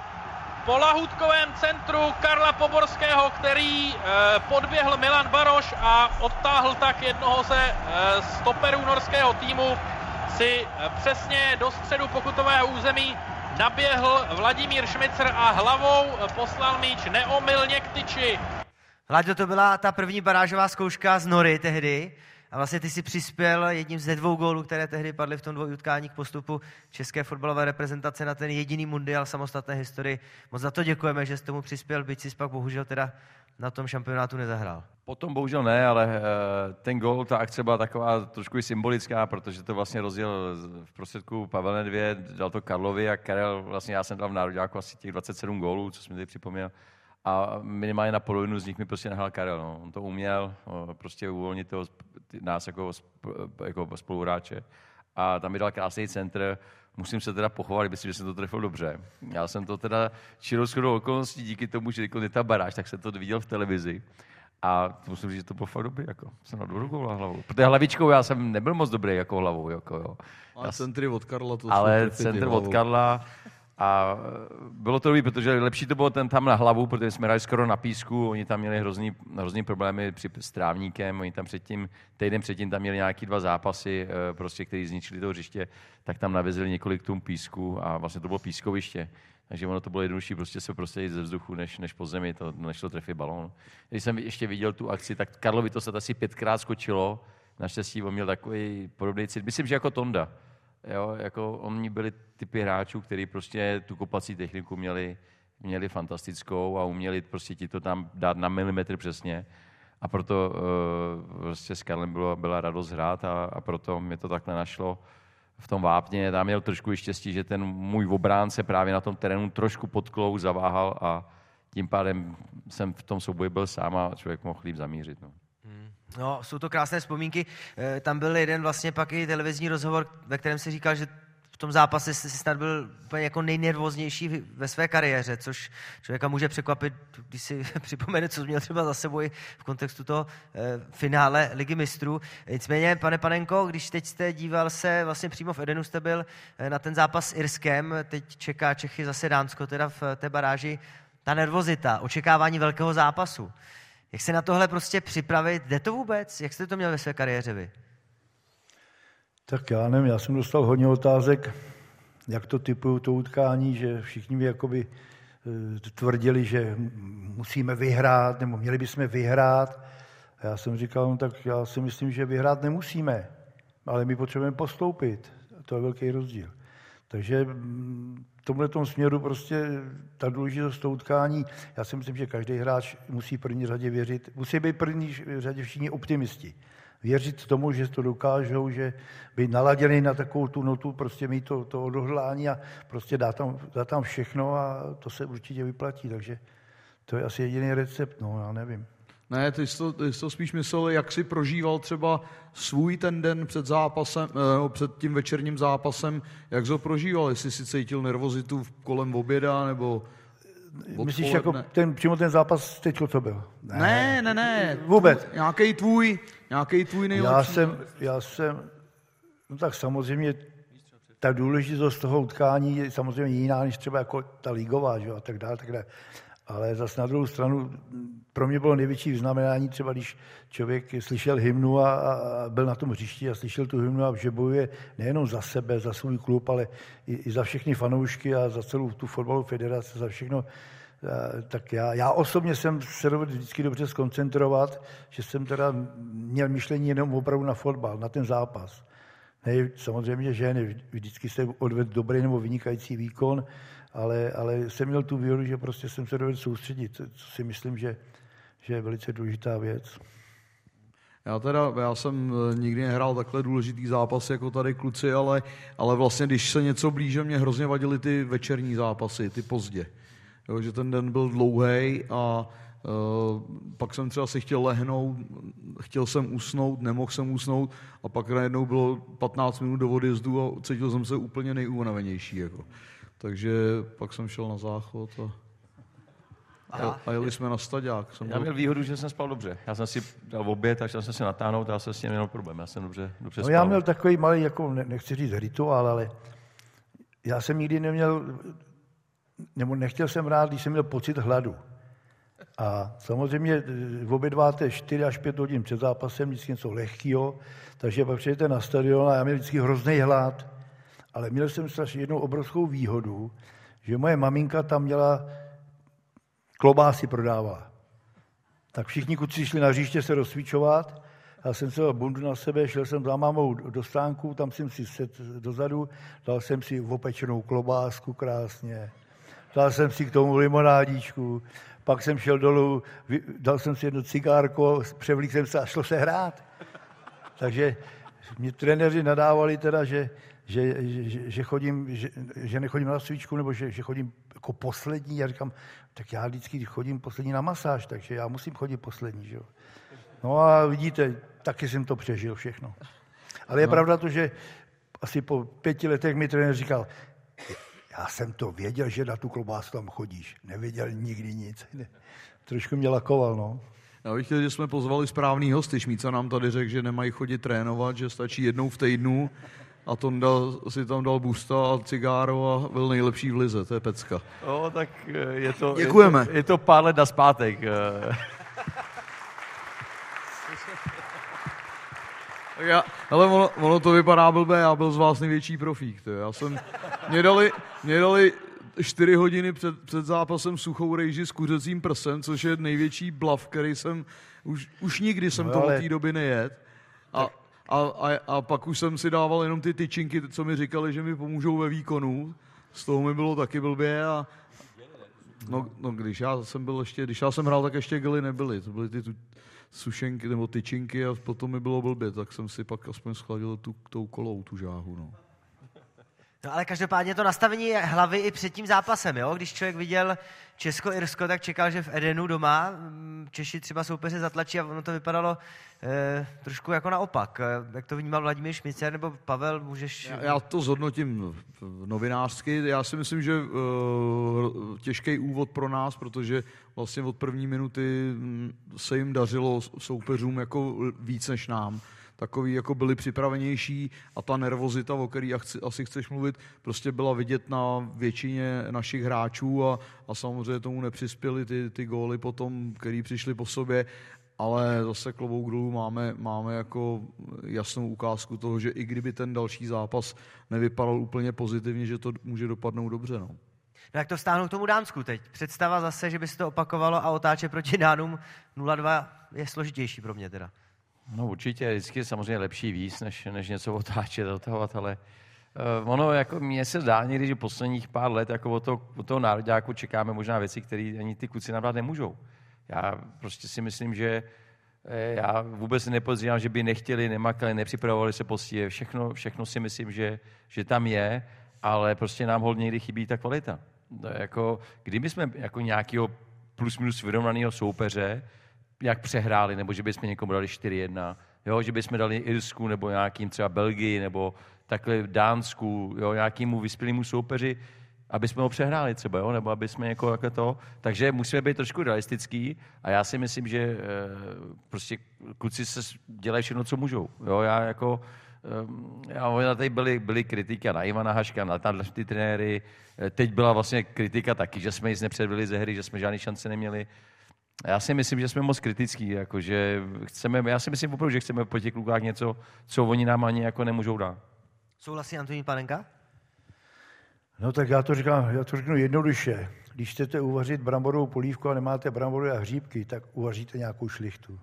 po lahůdkovém centru Karla Poborského, který podběhl Milan Baroš a odtáhl tak jednoho ze stoperů norského týmu si přesně do středu pokutového území naběhl Vladimír Šmicer a hlavou poslal míč neomylně k tyči. Láďo, to byla ta první barážová zkouška z Nory tehdy. A vlastně ty si přispěl jedním ze 2 gólů, které tehdy padly v tom 2 utkání k postupu české fotbalové reprezentace na ten jediný mundial samostatné historii. Moc za to děkujeme, že jsi tomu přispěl, byť jsi pak bohužel teda na tom šampionátu nezahrál. Potom bohužel ne, ale ten gól, ta akce byla taková trošku i symbolická, protože to vlastně rozděl v prostředku Pavel Nedvěd, dal to Karlovi a Karel, vlastně já jsem dal v nároďáku asi těch 27 gólů, co jsem tady připomněl. A minimálně na polovinu z nich mi prostě nahrál Karel. No. On to uměl prostě uvolnit nás jako spoluhráče. A tam mi dal krásný centr. Musím se teda pochválit, myslím, že jsem to trefil dobře. Já jsem to teda čirou shodou okolností díky tomu, že je ta baráž, tak jsem to viděl v televizi. A musím říct, že to bylo fakt dobrý. Jako. Jsem na 2 góla hlavou. Protože hlavičkou já jsem nebyl moc dobrý jako hlavou. Jako, jo. Ale centry od Karla to ale centr od Karla. A bylo to dobrý, protože lepší to bylo ten tam na hlavu, protože jsme hráli skoro na písku, oni tam měli hrozný problémy s trávníkem, oni tam týden předtím tam měli nějaký 2 zápasy, prostě, který zničili to hřiště, tak tam navezli několik tun písku a vlastně to bylo pískoviště. Takže ono to bylo jednodušší prostě se jít ze vzduchu, než po zemi, to nešlo trefit balón. Když jsem ještě viděl tu akci, tak Karlovi to se asi 5krát skočilo, naštěstí on měl takový podobný cit, myslím, že jako Tonda. Jo, jako oni byli typy hráčů, kteří prostě tu kopací techniku měli fantastickou a uměli prostě ti to tam dát na milimetr přesně. A proto prostě s Karlem byla radost hrát a proto mě to takhle našlo v tom vápně. Tam měl trošku i štěstí, že ten můj obránce právě na tom terénu trošku podklou, zaváhal a tím pádem jsem v tom souboji byl sám a člověk mohl líp zamířit. No. No, jsou to krásné vzpomínky. Tam byl jeden vlastně pak i televizní rozhovor, ve kterém si říkal, že v tom zápase si snad byl úplně jako nejnervóznější ve své kariéře, což člověka může překvapit, když si připomene, co měl třeba za sebou v kontextu toho finále Ligy mistrů. Nicméně, pane Panenko, když teď jste díval se, vlastně přímo v Edenu jste byl na ten zápas s Irskem, teď čeká Čechy zase Dánsko, teda v té baráži, ta nervozita, očekávání velkého zápasu. Jak se na tohle prostě připravit? Jde to vůbec? Jak jste to měl ve své kariéře vy? Tak já nevím, já jsem dostal hodně otázek, jak to typují to utkání, že všichni mi jakoby tvrdili, že musíme vyhrát, nebo měli bychom vyhrát. A já jsem říkal, no tak já si myslím, že vyhrát nemusíme, ale my potřebujeme postoupit. A to je velký rozdíl. Takže v tomhletom směru prostě ta důležitost toho utkání, já si myslím, že každý hráč musí v první řadě věřit, musí být v první řadě všichni optimisti. Věřit tomu, že to dokážou, že být naladěný na takovou tu notu, prostě mít to odhodlání a prostě dá tam všechno a to se určitě vyplatí. Takže to je asi jediný recept, no já nevím. Ne, ty jsi to spíš myslel, jak si prožíval třeba svůj ten den před zápasem, před tím večerním zápasem, jak jsi ho prožíval, jestli jsi cítil nervozitu kolem oběda, nebo odpoledne. Myslíš jako přímo ten zápas teďko, co byl? Ne. Vůbec. Nějaký tvůj nejlepší. Já jsem, no tak samozřejmě ta důležitost toho utkání je samozřejmě jiná, než třeba jako ta ligová, že? A tak dále. Ale zase na druhou stranu pro mě bylo největší vyznamenání třeba, když člověk slyšel hymnu a byl na tom hřišti a slyšel tu hymnu a že bojuje nejenom za sebe, za svůj klub, ale i za všechny fanoušky a za celou tu fotbalovou federaci, za všechno. Tak já osobně jsem se dovedl vždycky dobře zkoncentrovat, že jsem teda měl myšlení jenom opravdu na fotbal, na ten zápas. Ne, samozřejmě, že ne vždycky se odvedl dobrý nebo vynikající výkon, ale jsem měl tu výhodu, že prostě jsem se dovedl soustředit, co si myslím, že je velice důležitá věc. Já jsem nikdy nehrál takhle důležitý zápas jako tady kluci, ale vlastně, když se něco blíže, mě hrozně vadily ty večerní zápasy, ty pozdě. Jo, že ten den byl dlouhý a pak jsem třeba si chtěl lehnout, chtěl jsem usnout, nemohl jsem usnout a pak najednou bylo 15 minut do odjezdu a cítil jsem se úplně nejunavenější. Jako. Takže pak jsem šel na záchod a jeli jsme na staďák. Já měl výhodu, že jsem spal dobře. Já jsem si dal oběd a šel jsem si natáhnout a já jsem s tím neměl problém. Já jsem dobře spal. Já měl takový malý, jako nechci říct rituál, ale já jsem nikdy neměl, nebo nechtěl jsem rád, když jsem měl pocit hladu. A samozřejmě obědváte 4 až 5 hodin před zápasem, vždycky něco lehkýho, takže pak přijdete na stadion a já měl vždycky hrozný hlad. Ale měl jsem strašně jednou obrovskou výhodu, že moje maminka tam měla klobásy prodávala. Tak všichni kluci šli na hřiště se rozcvičovat, já jsem se dal bundu na sebe, šel jsem za mámou do stánku, tam jsem si sedl dozadu, dal jsem si opečenou klobásku krásně, dal jsem si k tomu limonádíčku, pak jsem šel dolů, dal jsem si jedno cigárko, převlík jsem se a šlo se hrát. Takže mě trenéři nadávali teda, že nechodím na cvičku, nebo že chodím jako poslední. Já říkám, tak já vždycky chodím poslední na masáž, takže já musím chodit poslední. Že jo? No a vidíte, taky jsem to přežil všechno. Ale je pravda to, že asi po 5 letech mi trenér říkal, já jsem to věděl, že na tu klobásu tam chodíš. Nevěděl nikdy nic. Trošku mě lakoval, no. Já bych chtěl, že jsme pozvali správný hosty. Šmíca nám tady řekl, že nemají chodit trénovat, že stačí jednou v týdnu a Tonda si tam dal busta a cigáro a byl nejlepší v lize. To je pecka. No, tak je to... Děkujeme. Je to pár let nazpátek. Ale ono to vypadá blbé, já byl z vás největší profík. Mě dali 4 hodiny před zápasem suchou rejži s kuřecím prsem, což je největší blav, který jsem, už nikdy jsem to od té doby nejet. A pak už jsem si dával jenom ty tyčinky, co mi říkali, že mi pomůžou ve výkonu. Z toho mi bylo taky blbě a když já jsem hrál, tak ještě gely nebyly. To byly ty sušenky nebo tyčinky a potom mi bylo blbě, tak jsem si pak aspoň schladil tou kolou, tu žáhu. No. No ale každopádně to nastavení hlavy i před tím zápasem, jo? Když člověk viděl Česko-Irsko, tak čekal, že v Edenu doma Češi třeba soupeře zatlačí a ono to vypadalo trošku jako naopak. Jak to vnímal Vladimír Šmicer nebo Pavel, můžeš... Já to zhodnotím novinářsky. Já si myslím, že těžký úvod pro nás, protože vlastně od první minuty se jim dařilo soupeřům jako víc než nám. Takový jako byli připravenější a ta nervozita, o který asi chceš mluvit, prostě byla vidět na většině našich hráčů a samozřejmě tomu nepřispěli ty góly potom, který přišli po sobě, ale zase klobouk dolů máme jako jasnou ukázku toho, že i kdyby ten další zápas nevypadal úplně pozitivně, že to může dopadnout dobře. No. No jak to vztáhnout k tomu Dánsku teď? Představa zase, že by se to opakovalo a otáčet proti Dánům 0-2 je složitější pro mě teda. No určitě, vždycky je samozřejmě lepší víc, než něco otáčet, dotahovat, ale ono jako mně se zdá někdy, že posledních pár let jako od toho nároďáku čekáme možná věci, které ani ty kluci nabrát nemůžou. Já prostě si myslím, že já vůbec nepodřímám, že by nechtěli, nemakali, nepřipravovali se poctivě. Všechno si myslím, že tam je, ale prostě nám hodně někdy chybí ta kvalita. Jako, kdyby jsme jako nějakého plus minus vyrovnaného soupeře, jak přehráli, nebo že bychom někomu dali 4-1, jo, že bychom dali Irsku nebo nějakým třeba Belgii, nebo takhle Dánsku, jo, nějakému vyspělému soupeři, aby jsme ho přehráli třeba, jo, nebo aby jsme jako takhle to. Takže musíme být trošku realistický a já si myslím, že prostě kluci se dělají všechno, co můžou. Jo, tady byly kritiky na Ivana Haška, na ty trenéry. Teď byla vlastně kritika taky, že jsme nic nepředvedli ze hry, že jsme žádný šance neměli. Já si myslím, že jsme moc kritický, jako, že já si myslím opravdu, že chceme po těch klukách něco, co oni nám ani jako nemůžou dát. Souhlasí Antonín Panenka? No tak já to řeknu jednoduše. Když chcete uvařit bramborovou polívku a nemáte bramborové hříbky, tak uvaříte nějakou šlichtu.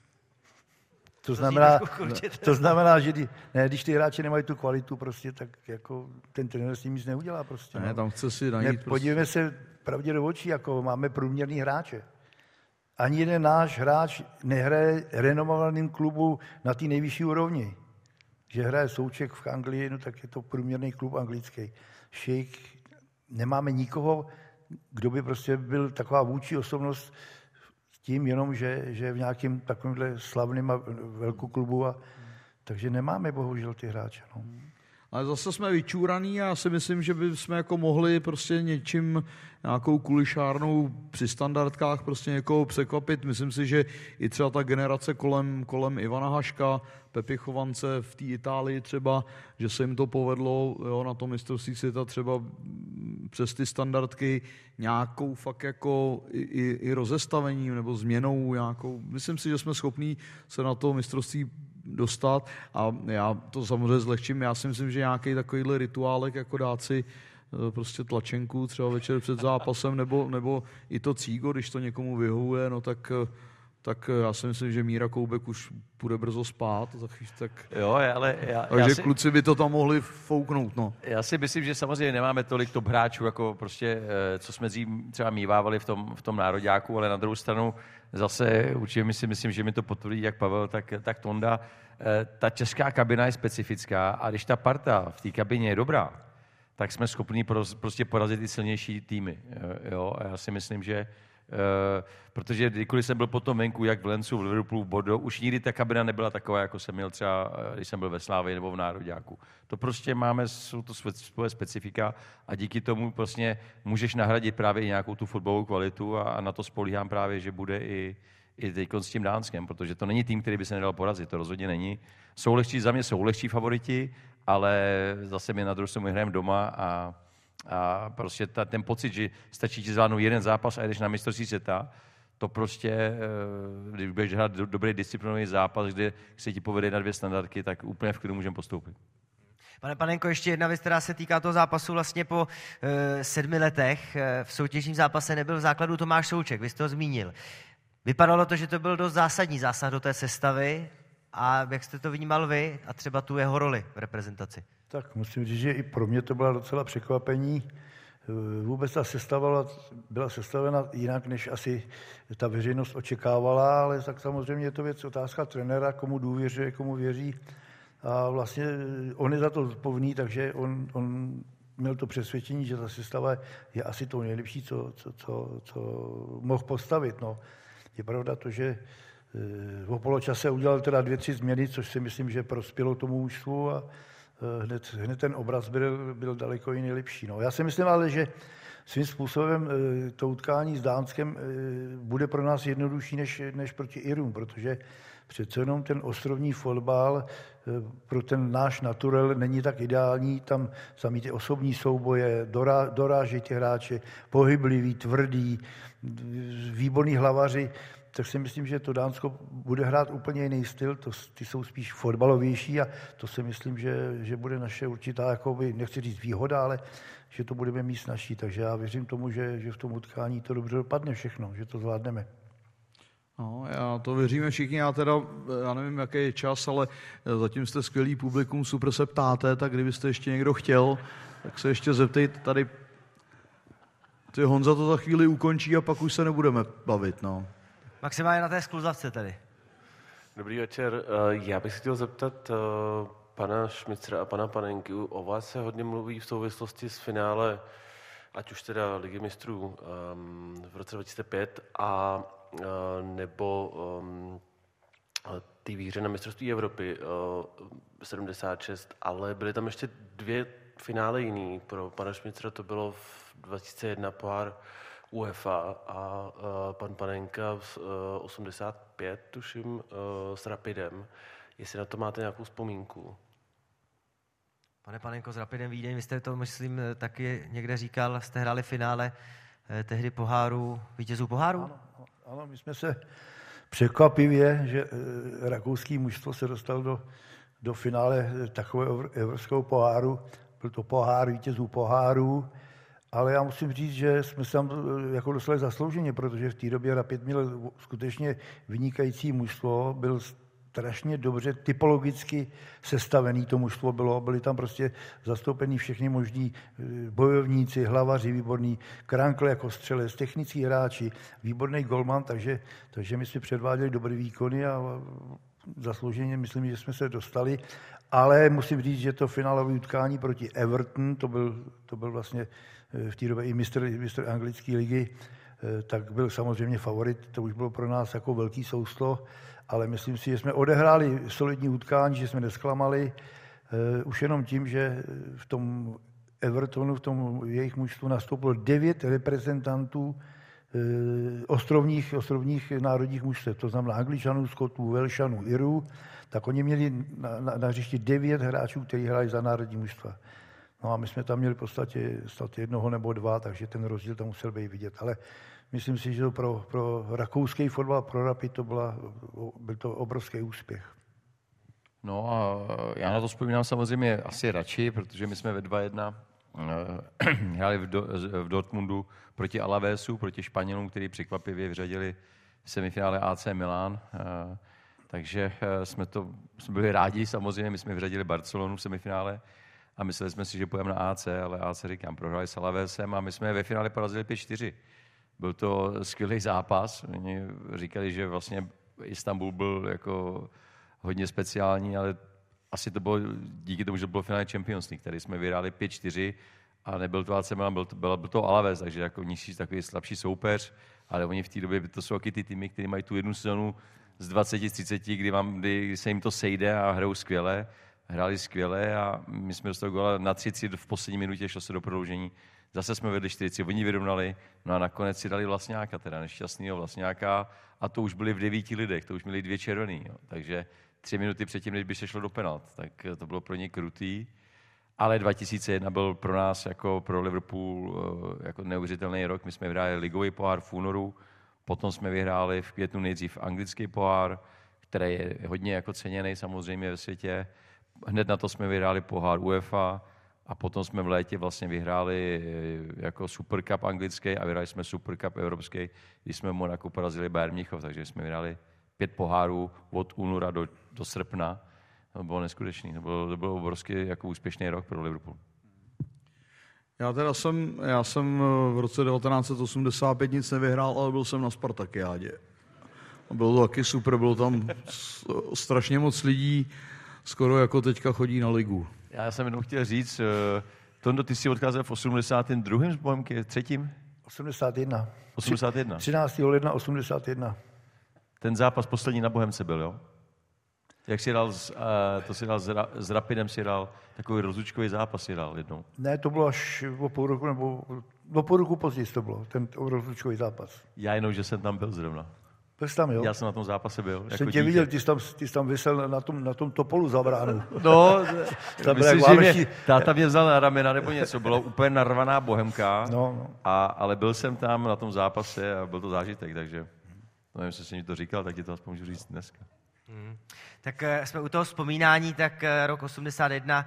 To znamená, že když ty hráči nemají tu kvalitu, prostě, tak jako ten trenér s tím nic neudělá. Prostě, ne, tam chce si najít. Podívejme se pravdě do očí, jako máme průměrný hráče. Ani jeden náš hráč nehraje renomovaným klubu na té nejvyšší úrovni. Že hraje Souček v Anglii, no tak je to průměrný klub anglický. Šejk, nemáme nikoho, kdo by prostě byl taková vůči osobnost tím jenom, že v nějakém takovémhle slavném velkoklubu, takže nemáme bohužel ty hráče. No. Ale zase jsme vyčúraný a já si myslím, že bychom jako mohli prostě něčím, nějakou kulišárnou při standardkách prostě někoho překvapit. Myslím si, že i třeba ta generace kolem Ivana Haška, Pepi Chovance v té Itálii třeba, že se jim to povedlo, jo, na tom mistrovství světa třeba přes ty standardky nějakou fakt jako i rozestavením nebo změnou nějakou. Myslím si, že jsme schopní se na to mistrovství dostat a já to samozřejmě zlehčím. Já si myslím, že nějaký takovýhle rituálek, jako dát si prostě tlačenku třeba večer před zápasem, nebo i to cígo, když to někomu vyhovuje, no tak já si myslím, že Míra Koubek už půjde brzo spát. Takže kluci by to tam mohli fouknout. No. Já si myslím, že samozřejmě nemáme tolik top hráčů, jako prostě, co jsme třeba mívávali v tom nároďáku, ale na druhou stranu zase určitě si myslím, že mi to potvrdí jak Pavel, tak Tonda. Ta česká kabina je specifická a když ta parta v té kabině je dobrá, tak jsme schopni prostě porazit i silnější týmy. Jo? A já si myslím, že protože kdykoliv jsem byl potom venku, jak v Lencu, v Liverpoolu, v Bordeaux, už nikdy ta kabina nebyla taková, jako jsem měl třeba, když jsem byl ve Slávii nebo v Nároďáku. To prostě jsou to svoje specifika a díky tomu prostě můžeš nahradit právě i nějakou tu fotbalovou kvalitu a na to spolíhám právě, že bude i teď s tím Dánskem, protože to není tým, který by se nedal porazit, to rozhodně není. Za mě jsou lehčí favoriti, ale zase my na druhou stranu hrajeme doma a prostě ten pocit, že stačí ti zvládnout jeden zápas a jdeš na mistrovství světa, to prostě, když budeš hrát dobrý disciplinovaný zápas, kde se ti povede na 2 standardky, tak úplně v klidu můžeme postoupit. Pane Panenko, ještě jedna věc, která se týká toho zápasu vlastně po 7 letech. V soutěžním zápase nebyl v základu Tomáš Souček, vy jste ho zmínil. Vypadalo to, že to byl dost zásadní zásah do té sestavy a jak jste to vnímal vy a třeba tu jeho roli v reprezentaci? Tak musím říct, že i pro mě to byla docela překvapení. Vůbec ta sestava byla sestavena jinak, než asi ta veřejnost očekávala, ale tak samozřejmě je to věc otázka trenéra, komu důvěřuje, komu věří. A vlastně on je za to zodpovědný, takže on měl to přesvědčení, že ta sestava je asi to nejlepší, co mohl postavit. No. Je pravda to, že v poločase udělal teda 2-3 změny, což si myslím, že prospělo tomu mužstvu a hned ten obraz byl daleko i nejlepší. No. Já si myslím ale, že svým způsobem to utkání s Dánskem bude pro nás jednodušší než proti Irům, protože přece jenom ten ostrovní fotbal pro ten náš naturel není tak ideální, tam samý ty osobní souboje, dorážejí ty hráče, pohybliví, tvrdý, výborní hlavaři, tak si myslím, že to Dánsko bude hrát úplně jiný styl, ty jsou spíš fotbalovější a to si myslím, že bude naše určitá, jakoby, nechci říct výhoda, ale že to budeme mít snažší. Takže já věřím tomu, že v tom utkání to dobře dopadne všechno, že to zvládneme. No, já to věříme všichni, já nevím, jaký je čas, ale zatím jste skvělý publikum, super se ptáte, tak kdybyste ještě někdo chtěl, tak se ještě zeptejte tady. Honza to za chvíli ukončí a pak už se nebudeme bavit, no. Maximálně na té skluzavce tady. Dobrý večer, já bych se chtěl zeptat pana Šmicra a pana Panenky, o vás se hodně mluví v souvislosti s finále, ať už teda Ligy mistrů v roce 2005 a nebo té výhře na mistrovství Evropy 76, ale byly tam ještě 2 finále jiný. Pro pana Šmicra to bylo v 2001 pohár UEFA a pan Panenka v 85, tuším, s Rapidem. Jestli na to máte nějakou vzpomínku. Pane Panenko, s Rapidem Vídeň, vy jste to, myslím, taky někde říkal, jste hráli finále tehdy poháru, vítězů poháru? Ano, my jsme se překvapivě, že rakouský mužstvo se dostal do finále takového evropského poháru. Byl to pohár vítězů pohárů, ale já musím říct, že jsme se tam jako dostali zaslouženě, protože v té době Rapid měl skutečně vynikající mužstvo, byl strašně dobře typologicky sestavený to mužstvo bylo, byli tam prostě zastoupení všechny možní bojovníci, hlavaři výborný, Krankl jako střelec, technický hráči, výborný golman, takže my si předváděli dobré výkony a zaslouženě myslím, že jsme se dostali, ale musím říct, že to finálové utkání proti Everton, to byl vlastně v té době i mistr anglické ligy, tak byl samozřejmě favorit, to už bylo pro nás jako velký souslo, ale myslím si, že jsme odehráli solidní utkání, že jsme nesklamali, už jenom tím, že v tom Evertonu, v tom jejich mužstvu nastoupilo 9 reprezentantů ostrovních národních mužstev, to znamená Angličanů, Skotů, Velšanů, Irů, tak oni měli na hřišti 9 hráčů, kteří hráli za národní mužstva. No a my jsme tam měli v podstatě snad 1 nebo 2, takže ten rozdíl tam musel být vidět. Ale myslím si, že to pro rakouský fotbal, pro Rapid byl to obrovský úspěch. No a já na to vzpomínám samozřejmě asi radši, protože my jsme ve 2-1 hráli v Dortmundu proti Alavesu, proti Španělům, který překvapivě vyřadili v semifinále AC Milan. Takže jsme byli rádi samozřejmě, my jsme vyřadili Barcelonu v semifinále a mysleli jsme si, že půjdeme na AC, ale AC, říkám, prohráli s Alavesem a my jsme ve finále porazili 5-4. Byl to skvělý zápas. Oni říkali, že vlastně Istanbul byl jako hodně speciální, ale asi to bylo díky tomu, že bylo finále Champions League, který jsme vyhráli 5-4 a nebyl to AC Milan, byl to Alaves, takže jako nižší, takový slabší soupeř, ale oni v té době, to jsou taky ty týmy, kteří mají tu jednu sezonu z 20-30, kdy se jim to sejde a hrajou skvěle. Hráli skvěle a my jsme dostali góla na 30 v poslední minutě, šlo se do prodloužení. Zase jsme vedli 40, oni vyrovnali, no a nakonec si dali Vlastňáka, teda nešťastného Vlastňáka a to už byli v 9 lidech, to už měli 2 červený, jo. Takže 3 minuty předtím, než by se šlo do penalt, tak to bylo pro ně krutý. Ale 2001 byl pro nás, jako pro Liverpool, jako neuvěřitelný rok. My jsme vyhráli ligový pohár v únoru, potom jsme vyhráli v květnu nejdřív anglický pohár, který je hodně jako ceněný samozřejmě ve světě. Hned na to jsme vyhráli pohár UEFA a potom jsme v létě vlastně vyhráli jako Super Cup anglický a vyhráli jsme Super Cup evropský, když jsme Monaco porazili Bayern Mnichov, takže jsme vyhráli 5 pohárů od února do srpna. To bylo neskutečný, to byl obrovský jako úspěšný rok pro Liverpool. Já jsem v roce 1985 nic nevyhrál, ale byl jsem na Spartakiádě. Bylo to taky super, bylo tam strašně moc lidí, skoro jako teďka chodí na ligu. Já jsem jenom chtěl říct, Tondo, ty jsi odcházel v 82. s Bohemky, 3. 81. 81. 13. ledna 81. Ten zápas poslední na Bohemce byl, jo? Jak jsi dal, s Rapidem si dal takový rozlučkový zápas si dal jednou? Ne, to bylo až o půl roku, nebo o půl roku později to bylo, ten rozlučkový zápas. Já jenom, že jsem tam byl zrovna. Byl jsi tam, jo? Já jsem na tom zápase byl. Jsem jako tě viděl, ty jsi tam vysel na tom topolu za bránou. No, myslím, že mě táta mě vzal na ramena nebo něco, bylo úplně narvaná Bohemka, no. Ale byl jsem tam na tom zápase a byl to zážitek, takže nevím, jestli jsi mi to říkal, tak ti to aspoň můžu říct dneska. Tak jsme u toho vzpomínání, tak rok 81,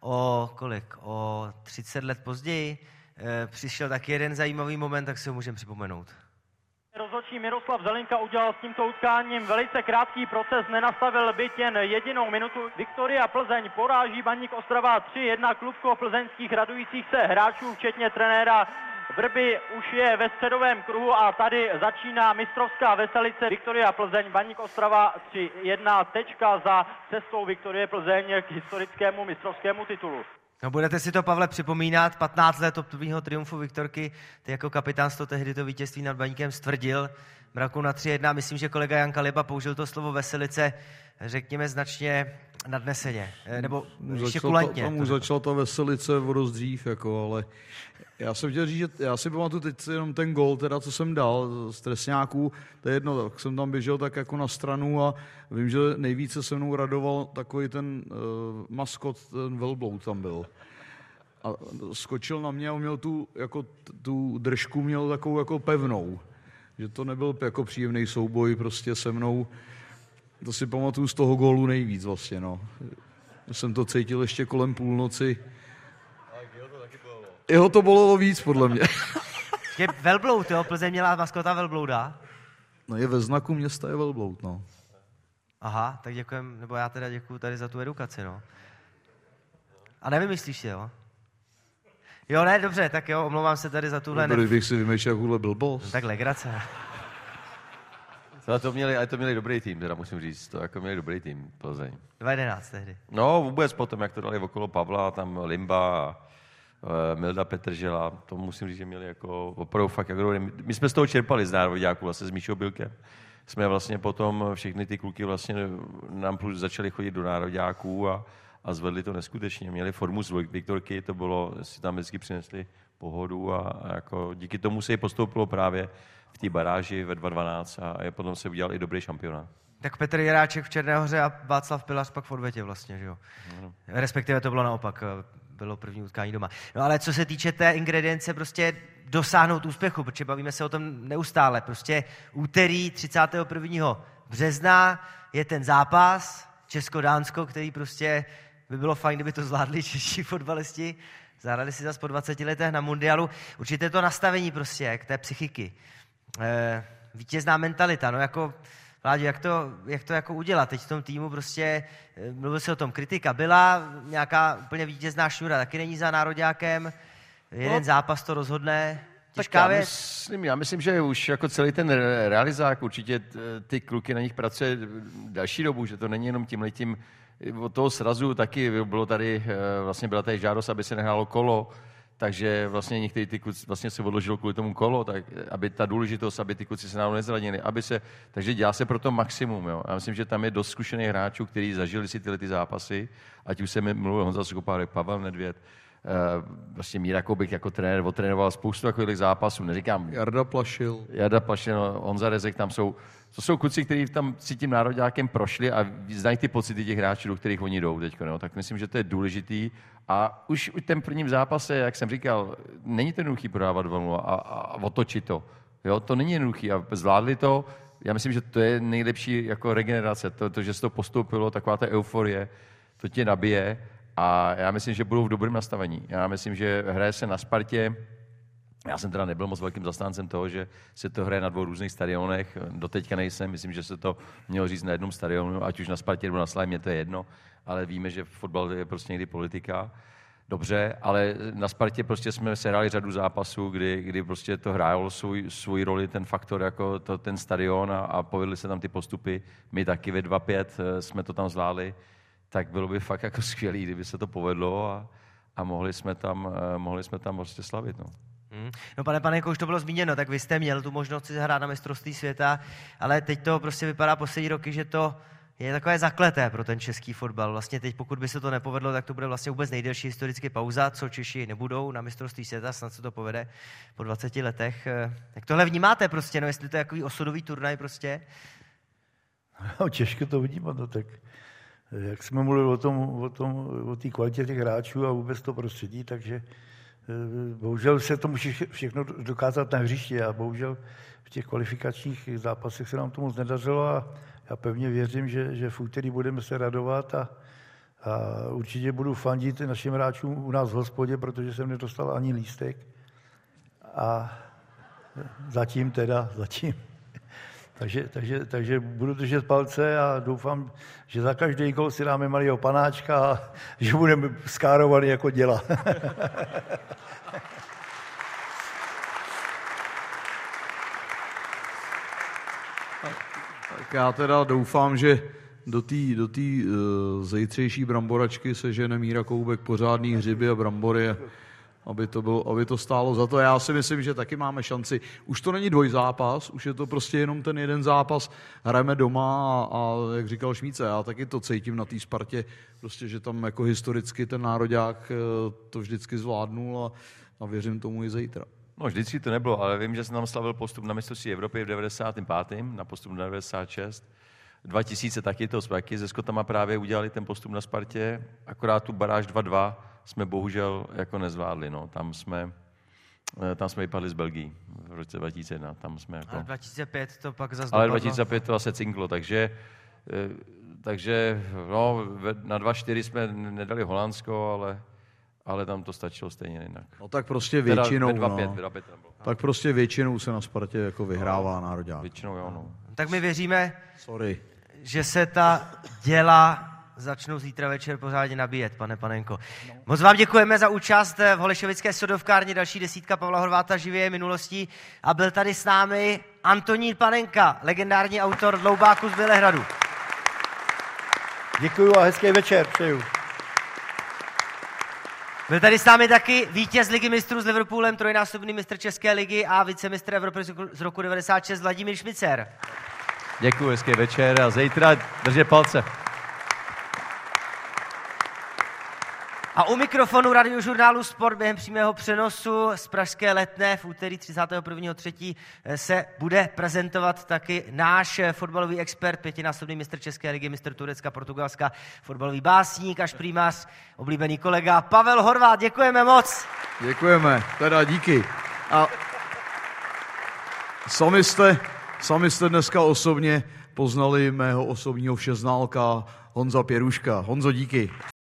o 30 let později, přišel taky jeden zajímavý moment, tak si ho můžeme připomenout. Rozhodčí Miroslav Zelinka udělal s tímto utkáním velice krátký proces, nenastavil byt jen jedinou minutu. Viktoria Plzeň poráží Baník Ostrava 3-1, klubko plzeňských radujících se hráčů, včetně trenéra Vrby, už je ve středovém kruhu a tady začíná mistrovská veselice. Viktoria Plzeň, Baník Ostrava 3-1, tečka za cestou Viktorie Plzeň k historickému mistrovskému titulu. No, budete si to, Pavle, připomínat, 15 let obdobného triumfu Viktorky, ty jako kapitán to tehdy to vítězství nad Baníkem stvrdil, Mraku na 3-1, myslím, že kolega Jan Kaliba použil to slovo veselice, řekněme značně nadneseně, nebo ještě kulantně. Tam už začala ta veselice o dost dřív, jako, ale já jsem chtěl říct, že já si pamatuju teď jenom ten gól, teda, co jsem dal z trestňáků, to je jedno, tak jsem tam běžel tak jako na stranu a vím, že nejvíce se mnou radoval takový ten maskot, ten velbloud tam byl. A skočil na mě a měl tu držku měl takovou jako pevnou. Že to nebyl jako příjemný souboj prostě se mnou. To si pamatuju z toho gólu nejvíc vlastně, no. Jsem to cítil ještě kolem půlnoci. Jeho to bolelo víc, podle mě. Je velbloud, jo? Plzeň měla maskota velblouda. No je ve znaku města je velbloud, no. Aha, tak děkujem, nebo já teda děkuju tady za tu edukaci, no. A nevymyslíš si, jo? Jo, ne, dobře, tak jo, omlouvám se tady za tuhle... Když bych si vymýšlel takovouhle blbost. No, tak legrace. Ale to měli dobrý tým, teda musím říct, to jako měli dobrý tým Plzeň. 2-11 tehdy. No vůbec potom, jak to dali okolo Pavla, tam Limba a Milda Petržela, to musím říct, že měli jako opravdu fakt, jako, my jsme z toho čerpali z nároďáků, vlastně s Míšou Bilkem. Jsme vlastně potom, všechny ty kluky vlastně nám plus začali chodit do nároďáků a zvedli to neskutečně. Měli formu z Viktorky, to bylo, si tam vždycky přinesli pohodu a jako díky tomu se jí postoupilo právě v té baráži ve 2-12 a potom se udělal i dobrý šampionát. Tak Petr Jiráček v Černé Hoře a Václav Pilař pak v odvetě vlastně, že jo? Respektive to bylo naopak, bylo první utkání doma. No ale co se týče té ingredience, prostě dosáhnout úspěchu, protože bavíme se o tom neustále, prostě úterý 31. března je ten zápas Česko-Dánsko, který prostě by bylo fajn, kdyby to zvládli čeští fotbalisti, zahrali si zase po 20 letech na mundialu. Určitě to nastavení prostě k té psychiky. Vítězná mentalita, no jako Vláďo, jak to jako udělat? Teď v tom týmu prostě, mluvil se o tom, kritika byla, nějaká úplně vítězná šňůra taky není za nároďákem, jeden zápas to rozhodne, těžká věc. Já myslím, že už jako celý ten realizák, určitě ty kluky na nich pracuje další dobu, že to není jenom tímhletím, od toho srazu taky bylo tady, vlastně byla tady žádost, aby se nehrálo kolo, takže vlastně některý ty kluci vlastně se odložilo kvůli tomu kolo, tak aby ta důležitost, aby ty kluci se náhodou nezranili, takže dělá se pro to maximum, jo. Já myslím, že tam je dost zkušených hráčů, kteří zažili si tyhle ty zápasy, ať už se mi mluvil Honza Skopárek, Pavel Nedvěd, vlastně Míra Koubek jako trenér odtrénoval spoustu takových zápasů, neříkám. Jarda Plašil, Honza Rezek, to jsou kluci, kteří tam si tím nároďákem prošli a znají ty pocity těch hráčů, do kterých oni jdou teďko, no. Tak myslím, že to je důležitý a už v tom prvním zápase, jak jsem říkal, není to jednoduchý prodávat 2-0 a otočit to. Jo, to není jednoduchý a zvládli to. Já myslím, že to je nejlepší jako regenerace, to že se to postoupilo, taková ta euforie, to tě nabije a já myslím, že budou v dobrém nastavení. Já myslím, že hraje se na Spartě. Já jsem teda nebyl moc velkým zastáncem toho, že se to hraje na 2 různých stadionech. Doteďka nejsem, myslím, že se to mělo říct na jednom stadionu, ať už na Spartě nebo na Slavii, mě to je jedno, ale víme, že fotbal je prostě někdy politika. Dobře, ale na Spartě prostě jsme se hráli řadu zápasů, kdy prostě to hrálo svůj roli, ten faktor, jako ten stadion a povedly se tam ty postupy. My taky ve 2-5 jsme to tam zvládli, tak bylo by fakt jako skvělý, kdyby se to povedlo a mohli jsme tam prostě slavit, no. No pane Panenko, už to bylo zmíněno, tak vy jste měl tu možnost si hrát na mistrovství světa, ale teď to prostě vypadá poslední roky, že to je takové zakleté pro ten český fotbal. Vlastně teď, pokud by se to nepovedlo, tak to bude vlastně vůbec nejdelší historicky pauza, co Češi nebudou na mistrovství světa, snad se to povede po 20 letech. Jak tohle vnímáte prostě, no jestli to je takový osudový turnaj prostě? No, těžko to vidíme, no tak jak jsme mluvili o té kvalitě těch hráčů a vůbec to prostředí, takže bohužel se to musí všechno dokázat na hřišti a bohužel v těch kvalifikačních zápasech se nám to moc nedařilo a já pevně věřím, že v úterý budeme se radovat a určitě budu fandit našim hráčům u nás v hospodě, protože jsem nedostal ani lístek a zatím. Takže budu držet palce a doufám, že za každý gol si dáme malýho panáčka a že budeme skárovaný jako děla. Tak já teda doufám, že do té zejtřejší bramboračky sežene Míra Koubek pořádný hřiby a brambory, aby to stálo za to. Já si myslím, že taky máme šanci. Už to není dvojzápas, už je to prostě jenom ten jeden zápas. Hrajeme doma a jak říkal Šmíce, já taky to cítím na té Spartě, prostě, že tam jako historicky ten nároďák to vždycky zvládnul a věřím tomu i zítra. No, vždycky to nebylo, ale vím, že jsem tam slavil postup na mistrovství Evropy v 95. na postup na 96. 2000 taky to taky se Skotama právě udělali ten postup na Spartě, akorát tu baráž 2-2 jsme bohužel jako nezvládli. No. Tam jsme vypadli z Belgii v roce 2001. Tam jsme jako... A 2005 to pak zase Ale dopadlo. 2005 to zase cinklo, takže no, na 2-4 jsme nedali Holandsko, ale tam to stačilo stejně jinak. No tak prostě většinou, tak prostě většinou se na Spartě jako vyhrává nároďák. Většinou jo, no. Tak my věříme, že se ta děla začnou zítra večer pořádně nabíjet, pane Panenko. Moc vám děkujeme za účast v holešovické sodovkárně, další desítka Pavla Horváta živě minulostí a byl tady s námi Antonín Panenka, legendární autor Dloubáku z Bělehradu. Děkuju a hezký večer přeju. Byl tady s námi taky vítěz Ligy mistrů s Liverpoolem, trojnásobný mistr České ligy a vicemistr Evropy z roku 96 Vladimír Šmicer. Děkuji, hezký večer a zítra držte palce. A u mikrofonu radiožurnálu Sport během přímého přenosu z pražské Letné v úterý 31.3. se bude prezentovat taky náš fotbalový expert, pětinásobný mistr České ligy, mistr Turecka, Portugalska, fotbalový básník a šprýmař, oblíbený kolega Pavel Horvát. Děkujeme moc. Děkujeme, teda díky. A sami jste dneska osobně poznali mého osobního všeználka Honza Pěruška. Honzo, díky.